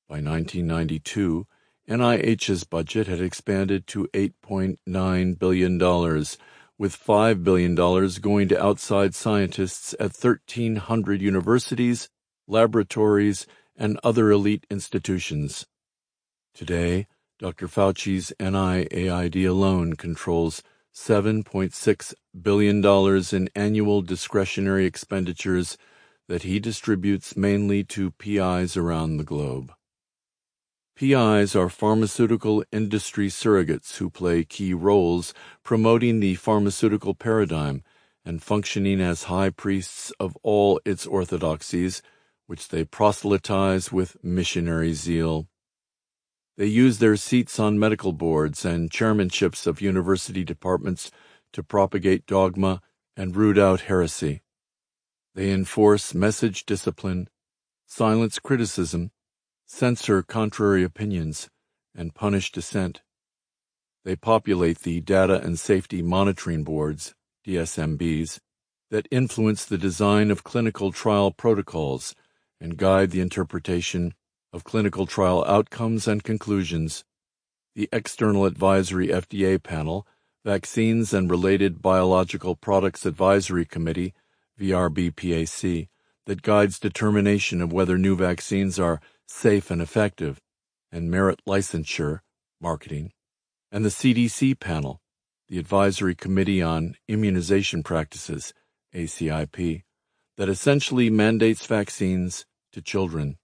Speaker 1: By 1992, NIH's budget had expanded to $8.9 billion, with $5 billion going to outside scientists at 1,300 universities, laboratories, and other elite institutions. Today, Dr. Fauci's NIAID alone controls $7.6 billion in annual discretionary expenditures that he distributes mainly to PIs around the globe. PIs are pharmaceutical industry surrogates who play key roles promoting the pharmaceutical paradigm and functioning as high priests of all its orthodoxies, which they proselytize with missionary zeal. They use their seats on medical boards and chairmanships of university departments to propagate dogma and root out heresy. They enforce message discipline, silence criticism, censor contrary opinions, and punish dissent. They populate the Data and Safety Monitoring Boards, DSMBs, that influence the design of clinical trial protocols and guide the interpretation of clinical trial outcomes and conclusions. The External Advisory FDA Panel, Vaccines and Related Biological Products Advisory Committee, VRBPAC, that guides determination of whether new vaccines are safe and effective, and merit licensure, marketing, and the CDC Panel, the Advisory Committee on Immunization Practices, ACIP, that essentially mandates vaccines to children.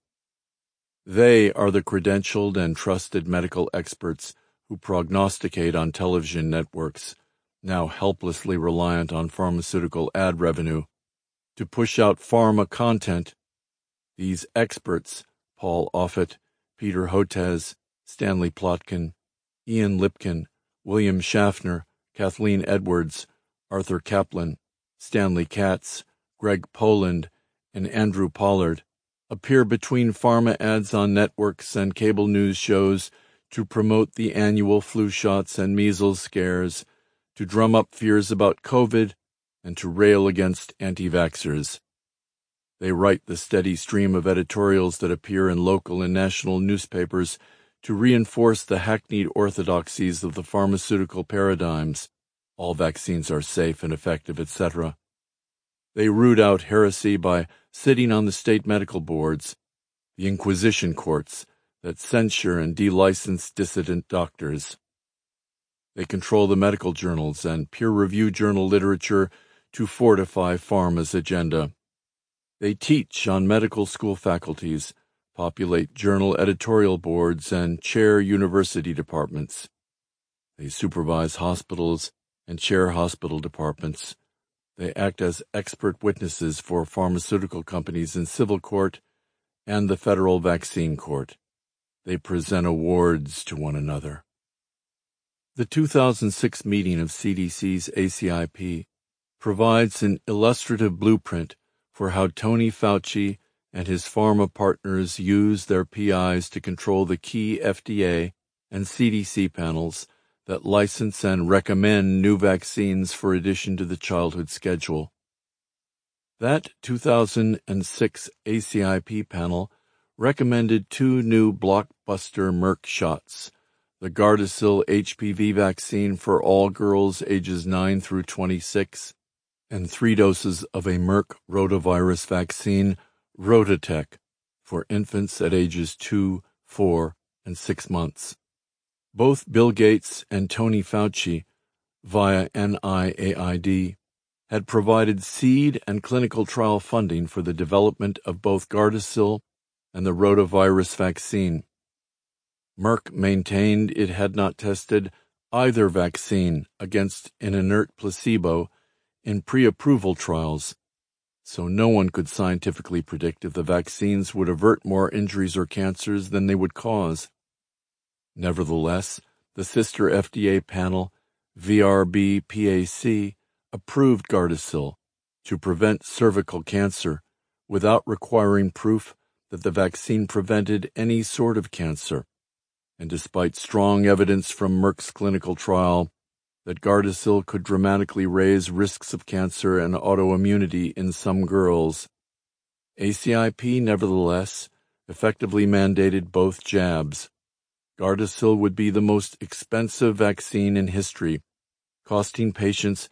Speaker 1: They are the credentialed and trusted medical experts who prognosticate on television networks, now helplessly reliant on pharmaceutical ad revenue, to push out pharma content. These experts, Paul Offit, Peter Hotez, Stanley Plotkin, Ian Lipkin, William Schaffner, Kathleen Edwards, Arthur Kaplan, Stanley Katz, Greg Poland, and Andrew Pollard, appear between pharma ads on networks and cable news shows to promote the annual flu shots and measles scares, to drum up fears about COVID, and to rail against anti-vaxxers. They write the steady stream of editorials that appear in local and national newspapers to reinforce the hackneyed orthodoxies of the pharmaceutical paradigms, all vaccines are safe and effective, etc. They root out heresy by sitting on the state medical boards, the inquisition courts that censure and delicense dissident doctors. They control the medical journals and peer-review journal literature to fortify pharma's agenda. They teach on medical school faculties, populate journal editorial boards, and chair university departments. They supervise hospitals and chair hospital departments. They act as expert witnesses for pharmaceutical companies in civil court and the federal vaccine court. They present awards to one another. The 2006 meeting of CDC's ACIP provides an illustrative blueprint for how Tony Fauci and his pharma partners use their PIs to control the key FDA and CDC panels that license and recommend new vaccines for addition to the childhood schedule. That 2006 ACIP panel recommended 2 new blockbuster Merck shots, the Gardasil HPV vaccine for all girls ages 9 through 26, and 3 doses of a Merck rotavirus vaccine, Rotatech, for infants at ages 2, 4, and 6 months. Both Bill Gates and Tony Fauci, via NIAID, had provided seed and clinical trial funding for the development of both Gardasil and the rotavirus vaccine. Merck maintained it had not tested either vaccine against an inert placebo in pre-approval trials, so no one could scientifically predict if the vaccines would avert more injuries or cancers than they would cause. Nevertheless, the sister FDA panel, VRBPAC, approved Gardasil to prevent cervical cancer without requiring proof that the vaccine prevented any sort of cancer, and despite strong evidence from Merck's clinical trial that Gardasil could dramatically raise risks of cancer and autoimmunity in some girls. ACIP, nevertheless, effectively mandated both jabs. Gardasil would be the most expensive vaccine in history, costing patients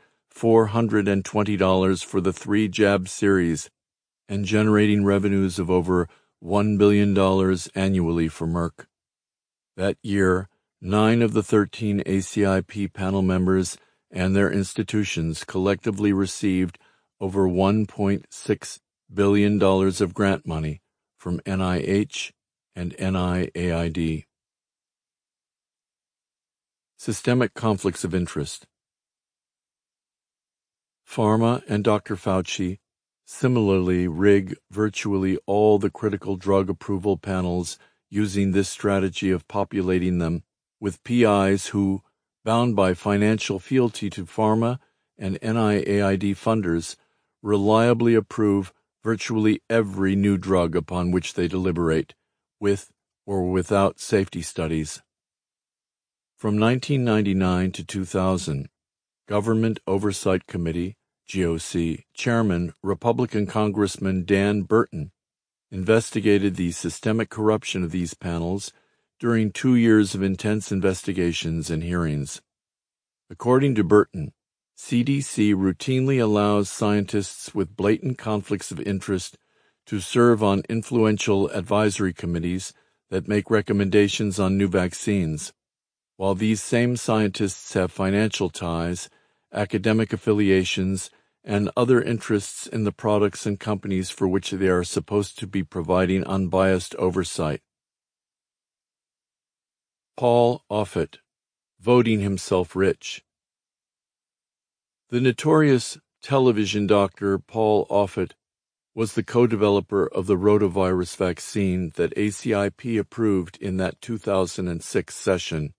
Speaker 1: $420 for the 3-jab series and generating revenues of over $1 billion annually for Merck. That year, 9 of the 13 ACIP panel members and their institutions collectively received over $1.6 billion of grant money from NIH and NIAID. Systemic conflicts of interest. Pharma and Dr. Fauci similarly rig virtually all the critical drug approval panels using this strategy of populating them with PIs who, bound by financial fealty to pharma and NIAID funders, reliably approve virtually every new drug upon which they deliberate, with or without safety studies. From 1999 to 2000, Government Oversight Committee, GOC, Chairman, Republican Congressman Dan Burton, investigated the systemic corruption of these panels during 2 years of intense investigations and hearings. According to Burton, CDC routinely allows scientists with blatant conflicts of interest to serve on influential advisory committees that make recommendations on new vaccines, while these same scientists have financial ties, academic affiliations, and other interests in the products and companies for which they are supposed to be providing unbiased oversight. Paul Offit, voting himself rich. The notorious television doctor Paul Offit was the co-developer of the rotavirus vaccine that ACIP approved in that 2006 session.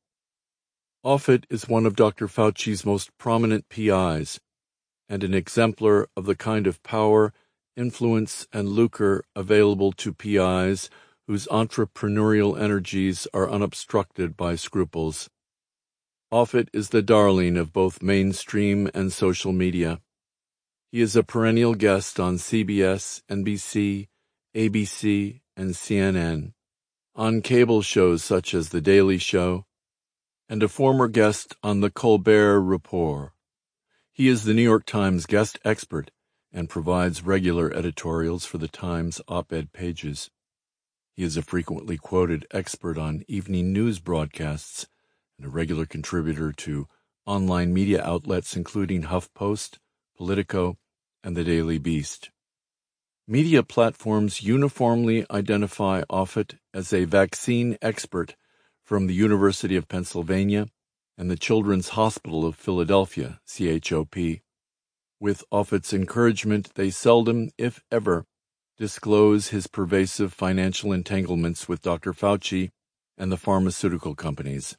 Speaker 1: Offit is one of Dr. Fauci's most prominent PIs, and an exemplar of the kind of power, influence, and lucre available to PIs whose entrepreneurial energies are unobstructed by scruples. Offit is the darling of both mainstream and social media. He is a perennial guest on CBS, NBC, ABC, and CNN, on cable shows such as The Daily Show, and a former guest on The Colbert Report. He is the New York Times guest expert and provides regular editorials for the Times op-ed pages. He is a frequently quoted expert on evening news broadcasts and a regular contributor to online media outlets including HuffPost, Politico, and The Daily Beast. Media platforms uniformly identify Offit as a vaccine expert from the University of Pennsylvania and the Children's Hospital of Philadelphia, CHOP. With Offit's encouragement, they seldom, if ever, disclose his pervasive financial entanglements with Dr. Fauci and the pharmaceutical companies.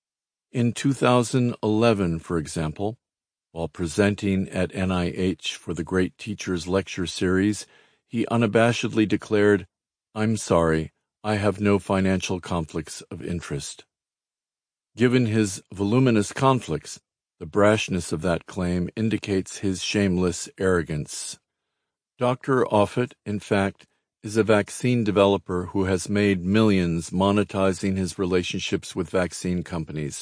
Speaker 1: In 2011, for example, while presenting at NIH for the Great Teachers Lecture Series, he unabashedly declared, "I'm sorry, I have no financial conflicts of interest." Given his voluminous conflicts, the brashness of that claim indicates his shameless arrogance. Dr. Offit, in fact, is a vaccine developer who has made millions monetizing his relationships with vaccine companies.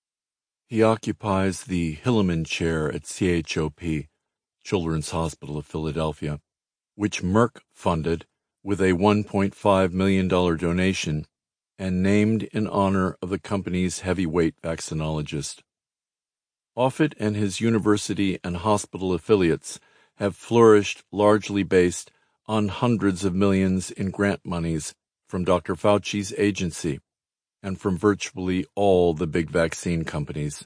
Speaker 1: He occupies the Hilleman Chair at CHOP, Children's Hospital of Philadelphia, which Merck funded with a $1.5 million donation and named in honor of the company's heavyweight vaccinologist. Offit and his university and hospital affiliates have flourished largely based on hundreds of millions in grant monies from Dr. Fauci's agency and from virtually all the big vaccine companies.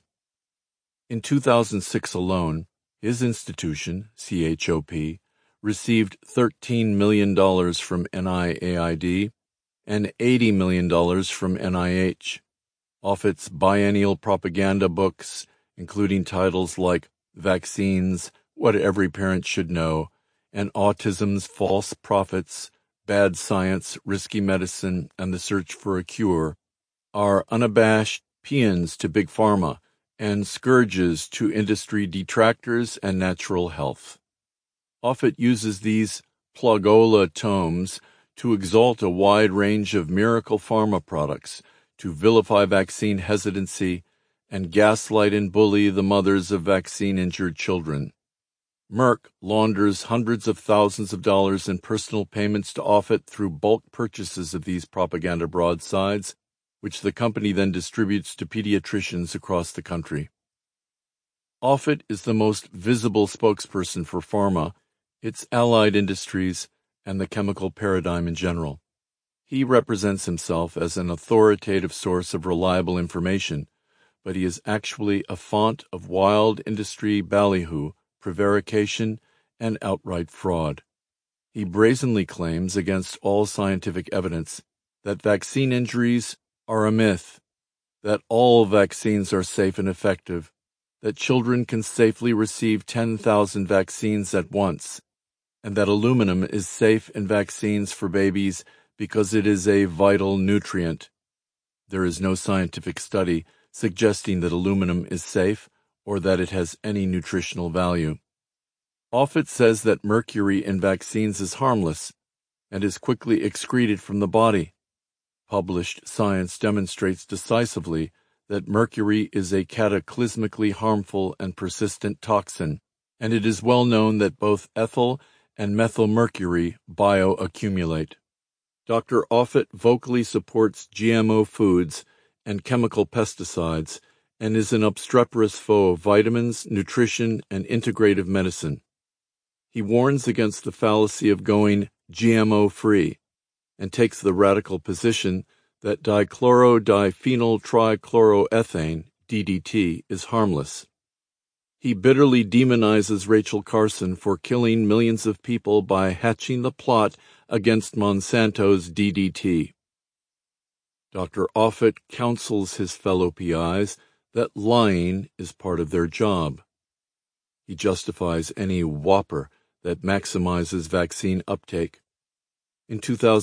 Speaker 1: In 2006 alone, his institution, CHOP, received $13 million from NIAID and $80 million from NIH. Offit's biennial propaganda books, including titles like Vaccines, What Every Parent Should Know, and Autism's False Prophets, Bad Science, Risky Medicine, and the Search for a Cure, are unabashed paeans to Big Pharma and scourges to industry detractors and natural health. Offit uses these Plugola tomes to exalt a wide range of miracle pharma products, to vilify vaccine hesitancy, and gaslight and bully the mothers of vaccine-injured children. Merck launders hundreds of thousands of dollars in personal payments to Offutt through bulk purchases of these propaganda broadsides, which the company then distributes to pediatricians across the country. Offutt is the most visible spokesperson for pharma, its allied industries, and the chemical paradigm in general. He represents himself as an authoritative source of reliable information, but he is actually a font of wild industry ballyhoo, prevarication, and outright fraud. He brazenly claims against all scientific evidence that vaccine injuries are a myth, that all vaccines are safe and effective, that children can safely receive 10,000 vaccines at once, and that aluminum is safe in vaccines for babies because it is a vital nutrient. There is no scientific study suggesting that aluminum is safe or that it has any nutritional value. Offutt says that mercury in vaccines is harmless and is quickly excreted from the body. Published science demonstrates decisively that mercury is a cataclysmically harmful and persistent toxin, and it is well known that both ethyl and methylmercury bioaccumulate. Dr. Offutt vocally supports GMO foods and chemical pesticides and is an obstreperous foe of vitamins, nutrition, and integrative medicine. He warns against the fallacy of going GMO-free and takes the radical position that dichlorodiphenyl trichloroethane, DDT, is harmless. He bitterly demonizes Rachel Carson for killing millions of people by hatching the plot against Monsanto's DDT. Dr. Offutt counsels his fellow PIs that lying is part of their job. He justifies any whopper that maximizes vaccine uptake. In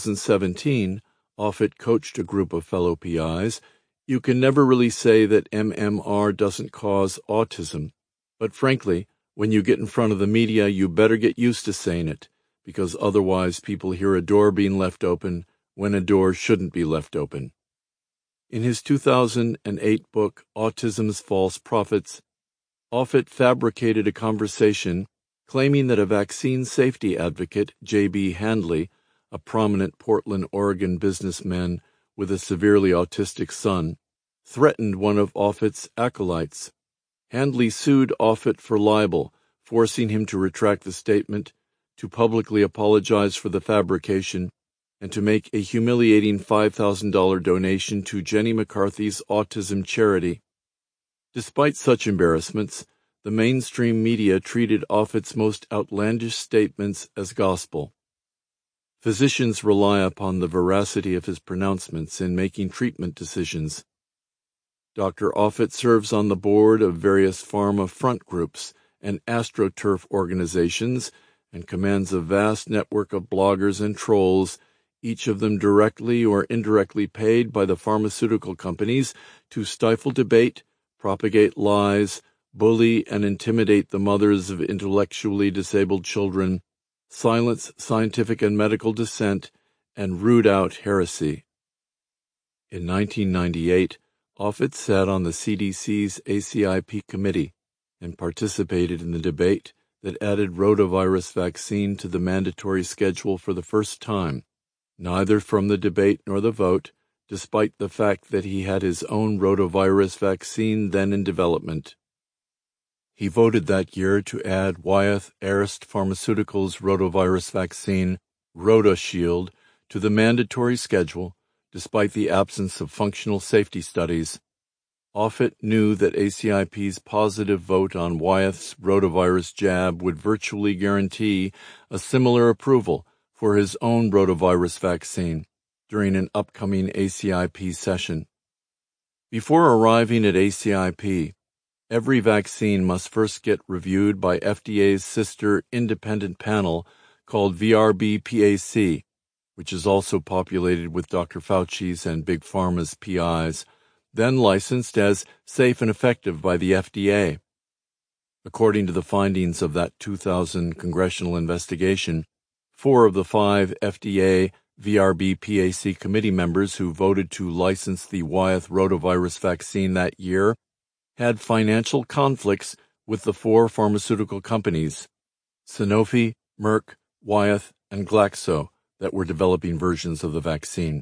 Speaker 1: 2017, Offutt coached a group of fellow PIs. You can never really say that MMR doesn't cause autism, but frankly, when you get in front of the media, you better get used to saying it, because otherwise people hear a door being left open when a door shouldn't be left open. In his 2008 book, Autism's False Prophets, Offutt fabricated a conversation claiming that a vaccine safety advocate, J.B. Handley, a prominent Portland, Oregon businessman with a severely autistic son, threatened one of Offutt's acolytes. Handley sued Offutt for libel, forcing him to retract the statement, to publicly apologize for the fabrication, and to make a humiliating $5,000 donation to Jenny McCarthy's autism charity. Despite such embarrassments, the mainstream media treated Offutt's most outlandish statements as gospel. Physicians rely upon the veracity of his pronouncements in making treatment decisions. Dr. Offutt serves on the board of various pharma front groups and AstroTurf organizations and commands a vast network of bloggers and trolls, each of them directly or indirectly paid by the pharmaceutical companies to stifle debate, propagate lies, bully and intimidate the mothers of intellectually disabled children, silence scientific and medical dissent, and root out heresy. In 1998, Offutt sat on the CDC's ACIP committee and participated in the debate that added rotavirus vaccine to the mandatory schedule for the first time, neither from the debate nor the vote, despite the fact that he had his own rotavirus vaccine then in development. He voted that year to add Wyeth Arist Pharmaceuticals' rotavirus vaccine, RotaShield, to the mandatory schedule, despite the absence of functional safety studies. Offutt knew that ACIP's positive vote on Wyeth's rotavirus jab would virtually guarantee a similar approval for his own rotavirus vaccine during an upcoming ACIP session. Before arriving at ACIP, every vaccine must first get reviewed by FDA's sister independent panel called VRB-PAC, which is also populated with Dr. Fauci's and Big Pharma's PIs, then licensed as safe and effective by the FDA. According to the findings of that 2000 congressional investigation, 4 of the 5 FDA VRB-PAC committee members who voted to license the Wyeth rotavirus vaccine that year had financial conflicts with the four pharmaceutical companies, Sanofi, Merck, Wyeth, and Glaxo, that were developing versions of the vaccine.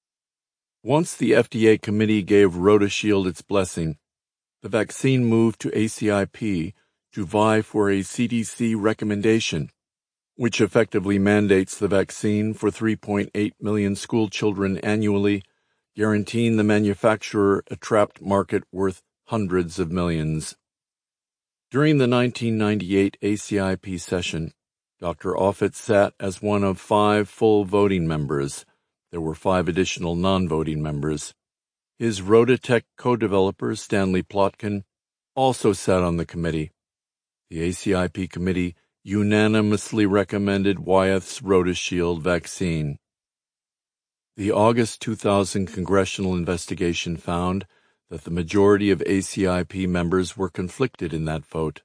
Speaker 1: Once the FDA committee gave RotaShield its blessing, the vaccine moved to ACIP to vie for a CDC recommendation, which effectively mandates the vaccine for 3.8 million school children annually, guaranteeing the manufacturer a trapped market worth hundreds of millions. During the 1998 ACIP session, Dr. Offit sat as one of 5 full voting members. There were 5 additional non-voting members. His RotaTech co-developer, Stanley Plotkin, also sat on the committee. The ACIP committee unanimously recommended Wyeth's RotaShield vaccine. The August 2000 congressional investigation found that the majority of ACIP members were conflicted in that vote.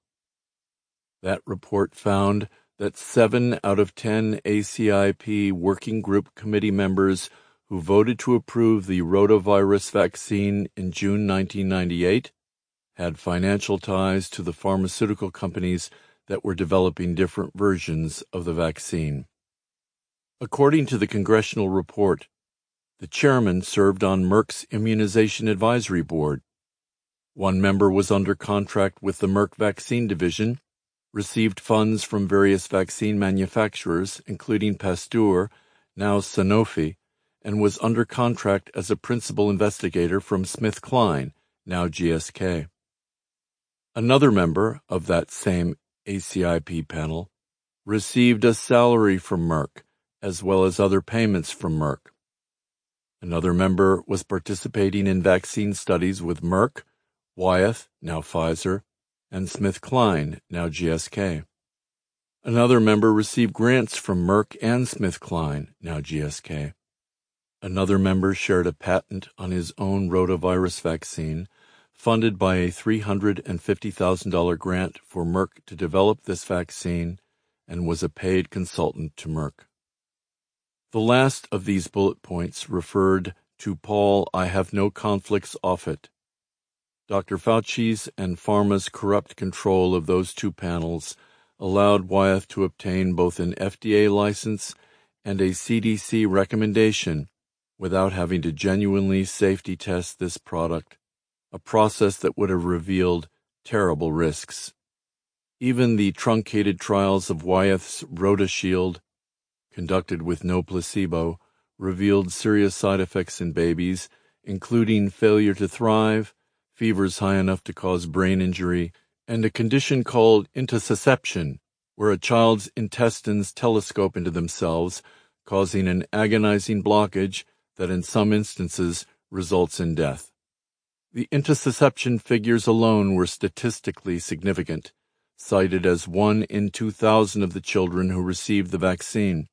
Speaker 1: That report found that 7 out of 10 ACIP Working Group Committee members who voted to approve the rotavirus vaccine in June 1998 had financial ties to the pharmaceutical companies that were developing different versions of the vaccine. According to the congressional report, the chairman served on Merck's Immunization Advisory Board. One member was under contract with the Merck Vaccine Division, received funds from various vaccine manufacturers, including Pasteur, now Sanofi, and was under contract as a principal investigator from SmithKline, now GSK. Another member of that same ACIP panel received a salary from Merck, as well as other payments from Merck. Another member was participating in vaccine studies with Merck, Wyeth, now Pfizer, and SmithKline, now GSK. Another member received grants from Merck and SmithKline, now GSK. Another member shared a patent on his own rotavirus vaccine, funded by a $350,000 grant for Merck to develop this vaccine, and was a paid consultant to Merck. The last of these bullet points referred to Paul I have no conflicts Offit. Dr. Fauci's and Pharma's corrupt control of those 2 panels allowed Wyeth to obtain both an FDA license and a CDC recommendation without having to genuinely safety test this product, a process that would have revealed terrible risks. Even the truncated trials of Wyeth's RotaShield, conducted with no placebo, revealed serious side effects in babies, including failure to thrive, fevers high enough to cause brain injury, and a condition called intussusception, where a child's intestines telescope into themselves, causing an agonizing blockage that in some instances results in death. The intussusception figures alone were statistically significant, cited as 1 in 2,000 of the children who received the vaccine.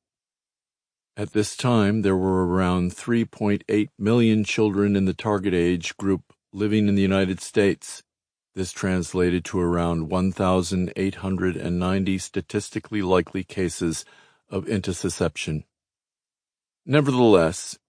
Speaker 1: At this time, there were around 3.8 million children in the target age group living in the United States. This translated to around 1,890 statistically likely cases of intussusception. Nevertheless,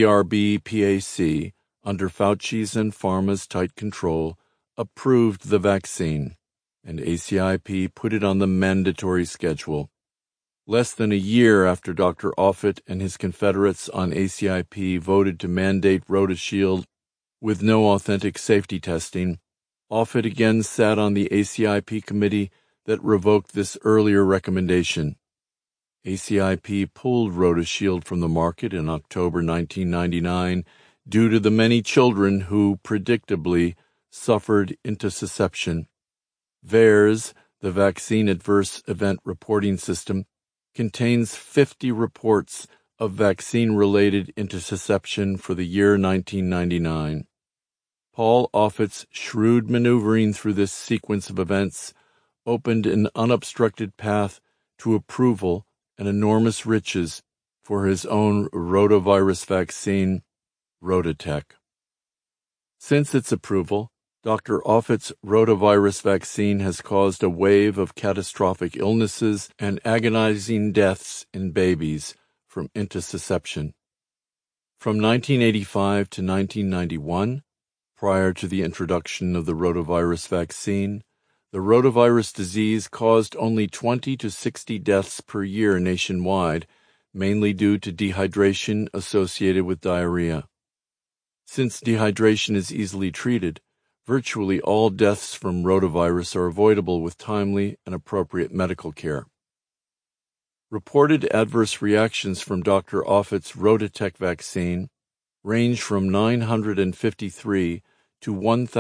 Speaker 1: VRB-PAC, under Fauci's and Pharma's tight control, approved the vaccine, and ACIP put it on the mandatory schedule. Less than a year after Dr. Offit and his confederates on ACIP voted to mandate RotaShield with no authentic safety testing, Offit again sat on the ACIP committee that revoked this earlier recommendation. ACIP pulled RotaShield from the market in October 1999 due to the many children who, predictably, suffered intussusception. VAERS, the Vaccine Adverse Event Reporting System, contains 50 reports of vaccine-related intussusception for the year 1999. Paul Offit's shrewd maneuvering through this sequence of events opened an unobstructed path to approval and enormous riches for his own rotavirus vaccine, RotaTech. Since its approval, Dr. Offit's rotavirus vaccine has caused a wave of catastrophic illnesses and agonizing deaths in babies, from intussusception. From 1985 to 1991, prior to the introduction of the rotavirus vaccine, the rotavirus disease caused only 20 to 60 deaths per year nationwide, mainly due to dehydration associated with diarrhea. Since dehydration is easily treated, virtually all deaths from rotavirus are avoidable with timely and appropriate medical care. Reported adverse reactions from Dr. Offit's RotaTeq vaccine range from 953 to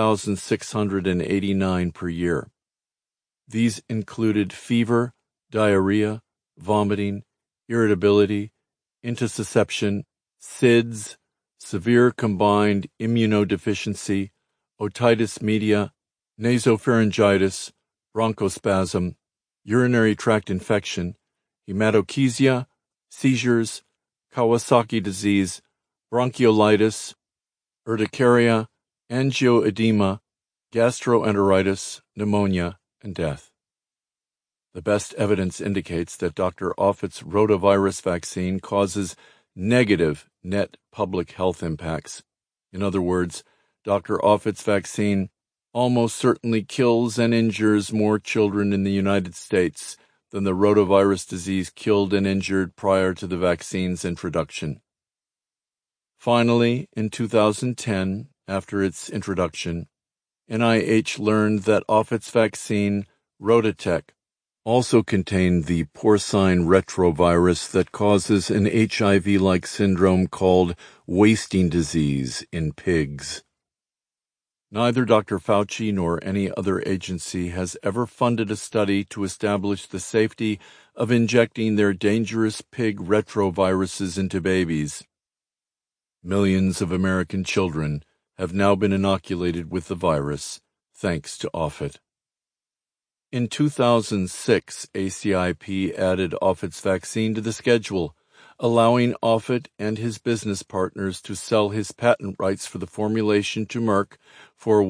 Speaker 1: 1,689 per year. These included fever, diarrhea, vomiting, irritability, intussusception, SIDS, severe combined immunodeficiency, otitis media, nasopharyngitis, bronchospasm, urinary tract infection, hematochezia, seizures, Kawasaki disease, bronchiolitis, urticaria, angioedema, gastroenteritis, pneumonia, and death. The best evidence indicates that Dr. Offit's rotavirus vaccine causes negative net public health impacts. In other words, Dr. Offit's vaccine almost certainly kills and injures more children in the United States than the rotavirus disease killed and injured prior to the vaccine's introduction. Finally, in 2010, after its introduction, NIH learned that Offit's vaccine, RotaTeq, also contained the porcine retrovirus that causes an HIV-like syndrome called wasting disease in pigs. Neither Dr. Fauci nor any other agency has ever funded a study to establish the safety of injecting their dangerous pig retroviruses into babies. Millions of American children have now been inoculated with the virus, thanks to Offit. In 2006, ACIP added Offit's vaccine to the schedule, allowing Offit and his business partners to sell his patent rights for the formulation to Merck for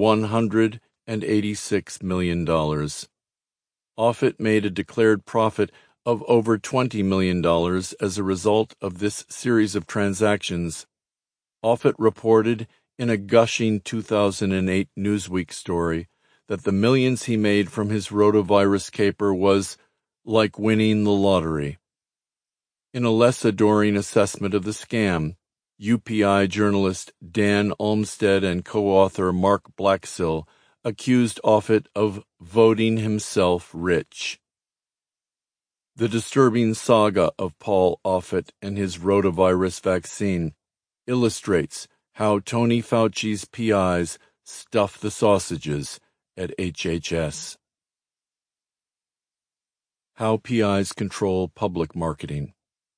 Speaker 1: $186 million. Offit made a declared profit of over $20 million as a result of this series of transactions. Offit reported in a gushing 2008 Newsweek story that the millions he made from his rotavirus caper was like winning the lottery. In a less adoring assessment of the scam, UPI journalist Dan Olmsted and co-author Mark Blaxill accused Offit of voting himself rich. The disturbing saga of Paul Offit and his rotavirus vaccine illustrates how Tony Fauci's PIs stuff the sausages at HHS. How PIs control public marketing.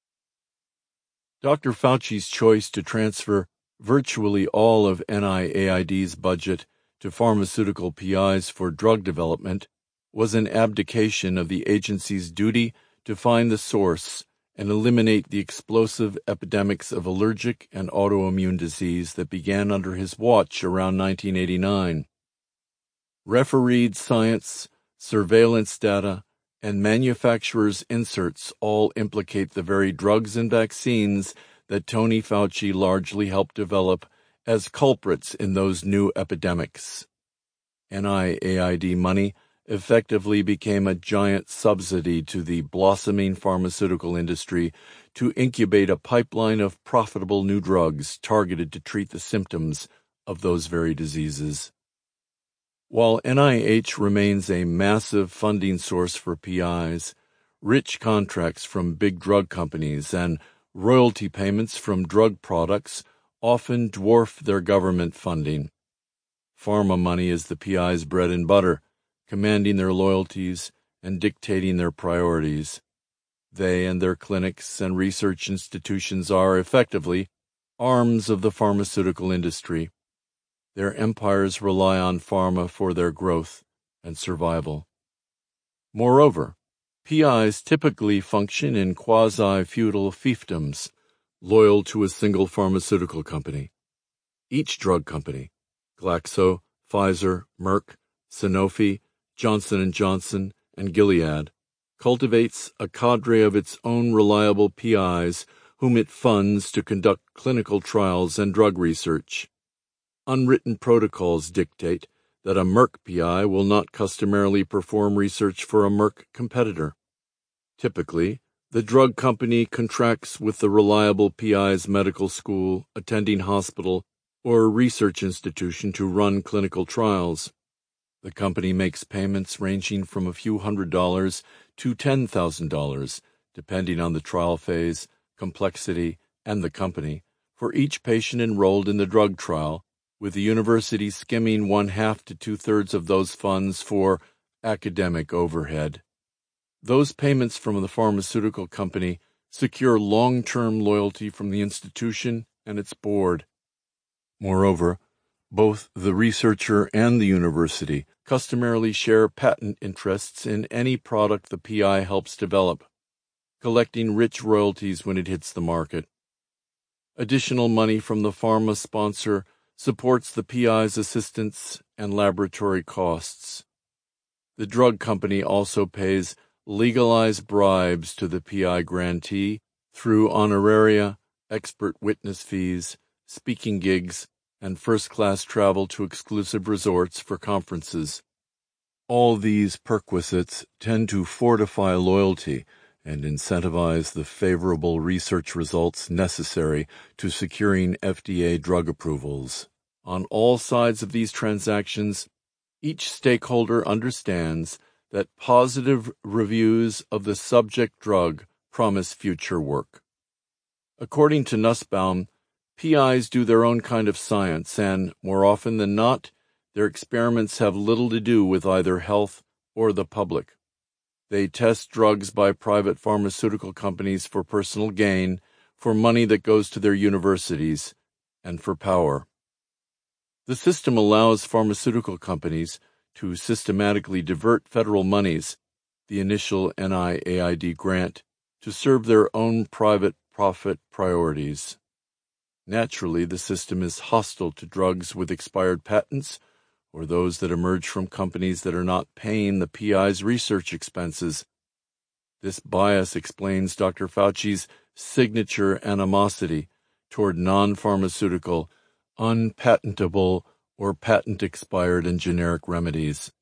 Speaker 1: Dr. Fauci's choice to transfer virtually all of NIAID's budget to pharmaceutical PIs for drug development was an abdication of the agency's duty to find the source and eliminate the explosive epidemics of allergic and autoimmune disease that began under his watch around 1989. Refereed science, surveillance data, and manufacturers' inserts all implicate the very drugs and vaccines that Tony Fauci largely helped develop as culprits in those new epidemics. NIAID money effectively became a giant subsidy to the blossoming pharmaceutical industry to incubate a pipeline of profitable new drugs targeted to treat the symptoms of those very diseases. While NIH remains a massive funding source for PIs, rich contracts from big drug companies and royalty payments from drug products often dwarf their government funding. Pharma money is the PI's bread and butter, commanding their loyalties and dictating their priorities. They and their clinics and research institutions are, effectively, arms of the pharmaceutical industry. Their empires rely on pharma for their growth and survival. Moreover, PIs typically function in quasi-feudal fiefdoms, loyal to a single pharmaceutical company. Each drug company, Glaxo, Pfizer, Merck, Sanofi, Johnson & Johnson, and Gilead, cultivates a cadre of its own reliable PIs whom it funds to conduct clinical trials and drug research. Unwritten protocols dictate that a Merck PI will not customarily perform research for a Merck competitor. Typically, the drug company contracts with the reliable PI's medical school, attending hospital, or research institution to run clinical trials. The company makes payments ranging from a few $100s to $10,000, depending on the trial phase, complexity, and the company, for each patient enrolled in the drug trial, with the university skimming 1/2 to 2/3 of those funds for academic overhead. Those payments from the pharmaceutical company secure long-term loyalty from the institution and its board. Moreover, both the researcher and the university customarily share patent interests in any product the PI helps develop, collecting rich royalties when it hits the market. Additional money from the pharma sponsor supports the PI's assistance and laboratory costs. The drug company also pays legalized bribes to the PI grantee through honoraria, expert witness fees, speaking gigs, and first-class travel to exclusive resorts for conferences. All these perquisites tend to fortify loyalty and incentivize the favorable research results necessary to securing FDA drug approvals. On all sides of these transactions, each stakeholder understands that positive reviews of the subject drug promise future work. According to Nussbaum, PIs do their own kind of science, and, more often than not, their experiments have little to do with either health or the public. They test drugs by private pharmaceutical companies for personal gain, for money that goes to their universities, and for power. The system allows pharmaceutical companies to systematically divert federal monies, the initial NIAID grant, to serve their own private profit priorities. Naturally, the system is hostile to drugs with expired patents or those that emerge from companies that are not paying the PI's research expenses. This bias explains Dr. Fauci's signature animosity toward non-pharmaceutical, unpatentable, or patent-expired and generic remedies.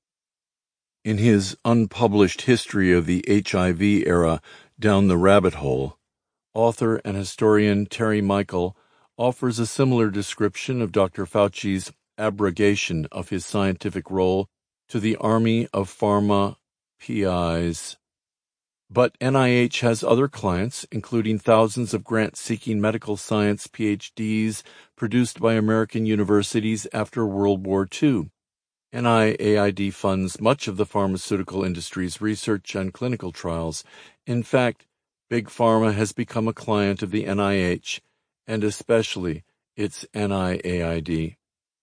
Speaker 1: In his unpublished history of the HIV era, Down the Rabbit Hole, author and historian Terry Michael offers a similar description of Dr. Fauci's abrogation of his scientific role to the army of pharma PIs. But NIH has other clients, including thousands of grant-seeking medical science PhDs produced by American universities after World War II. NIAID funds much of the pharmaceutical industry's research and clinical trials. In fact, Big Pharma has become a client of the NIH, and especially its NIAID.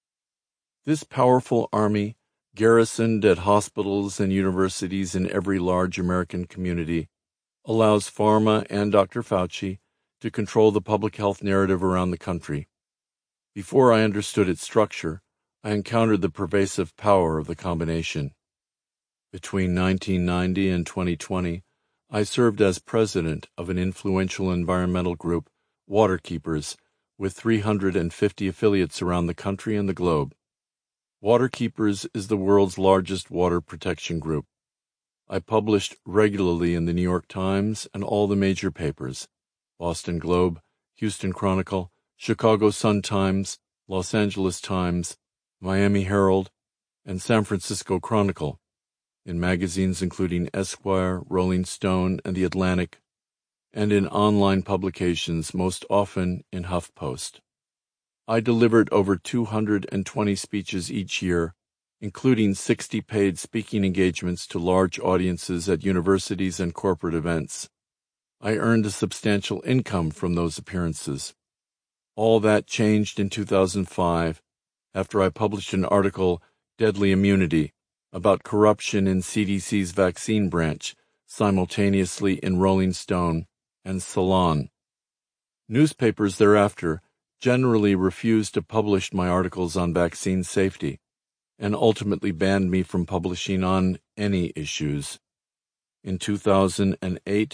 Speaker 1: This powerful army, garrisoned at hospitals and universities in every large American community, allows pharma and Dr. Fauci to control the public health narrative around the country. Before I understood its structure, I encountered the pervasive power of the combination. Between 1990 and 2020, I served as president of an influential environmental group, Waterkeepers, with 350 affiliates around the country and the globe. Waterkeepers is the world's largest water protection group. I published regularly in the New York Times and all the major papers, Boston Globe, Houston Chronicle, Chicago Sun-Times, Los Angeles Times, Miami Herald, and San Francisco Chronicle, in magazines including Esquire, Rolling Stone, and The Atlantic, and in online publications, most often in HuffPost. I delivered over 220 speeches each year, including 60 paid speaking engagements to large audiences at universities and corporate events. I earned a substantial income from those appearances. All that changed in 2005 after I published an article, Deadly Immunity, about corruption in CDC's vaccine branch, simultaneously in Rolling Stone and Salon. Newspapers thereafter generally refused to publish my articles on vaccine safety, and ultimately banned me from publishing on any issues. In 2008,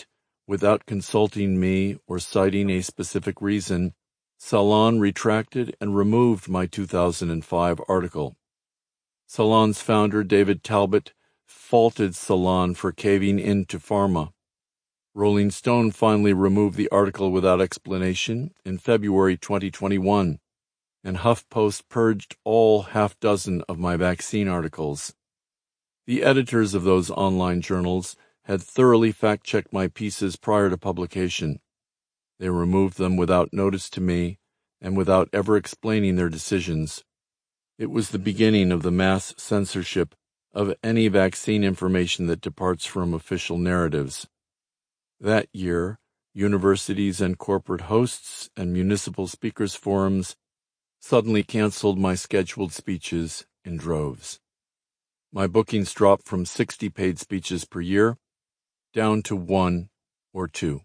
Speaker 1: Without consulting me or citing a specific reason, Salon retracted and removed my 2005 article. Salon's founder, David Talbot, faulted Salon for caving into pharma. Rolling Stone finally removed the article without explanation in February 2021, and HuffPost purged all half-dozen of my vaccine articles. The editors of those online journals had thoroughly fact-checked my pieces prior to publication. They removed them without notice to me and without ever explaining their decisions. It was the beginning of the mass censorship of any vaccine information that departs from official narratives. That year, universities and corporate hosts and municipal speakers forums suddenly canceled my scheduled speeches in droves. My bookings dropped from 60 paid speeches per year down to 1 or 2.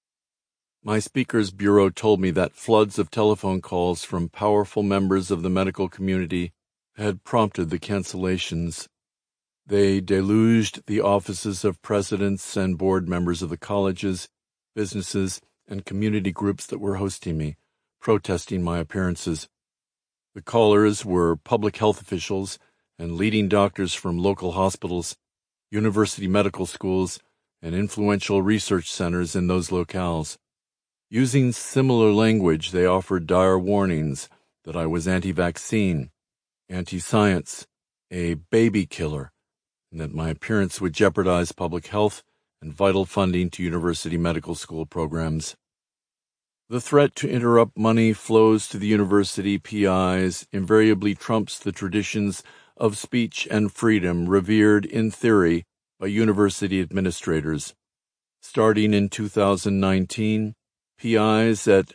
Speaker 1: My speakers bureau told me that floods of telephone calls from powerful members of the medical community had prompted the cancellations. They deluged the offices of presidents and board members of the colleges, businesses, and community groups that were hosting me, protesting my appearances. The callers were public health officials and leading doctors from local hospitals, university medical schools, and influential research centers in those locales. Using similar language, they offered dire warnings that I was anti-vaccine, anti-science, a baby killer, and that my appearance would jeopardize public health and vital funding to university medical school programs. The threat to interrupt money flows to the university PIs invariably trumps the traditions of speech and freedom revered in theory by university administrators. Starting in 2019, PIs at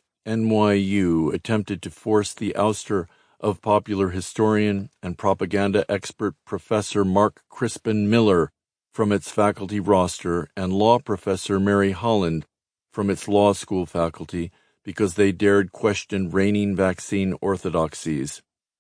Speaker 1: NYU attempted to force the ouster of popular historian and propaganda expert Professor Mark Crispin Miller from its faculty roster and law professor Mary Holland from its law school faculty because they dared question reigning vaccine orthodoxies.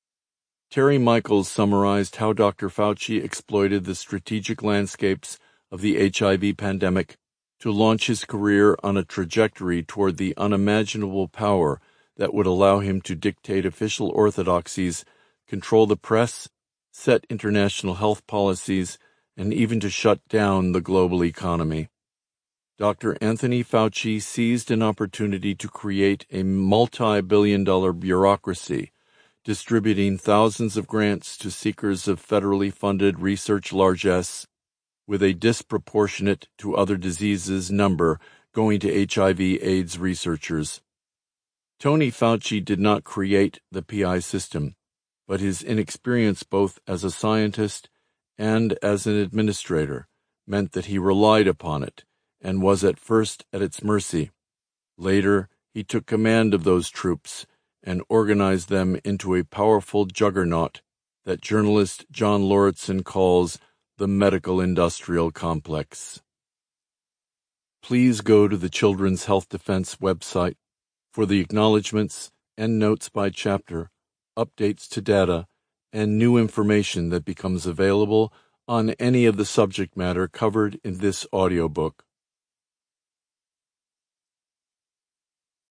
Speaker 1: Terry Michaels summarized how Dr. Fauci exploited the strategic landscapes of the HIV pandemic to launch his career on a trajectory toward the unimaginable power that would allow him to dictate official orthodoxies, control the press, set international health policies, and even to shut down the global economy. Dr. Anthony Fauci seized an opportunity to create a multi-billion-dollar bureaucracy, distributing thousands of grants to seekers of federally funded research largesse, with a disproportionate to other diseases number going to HIV/AIDS researchers. Tony Fauci did not create the PI system, but his inexperience both as a scientist and as an administrator meant that he relied upon it and was at first at its mercy. Later, he took command of those troops and organized them into a powerful juggernaut that journalist John Lauritsen calls the medical-industrial complex. Please go to the Children's Health Defense website for the acknowledgments and notes by chapter, updates to data, and new information that becomes available on any of the subject matter covered in this audiobook.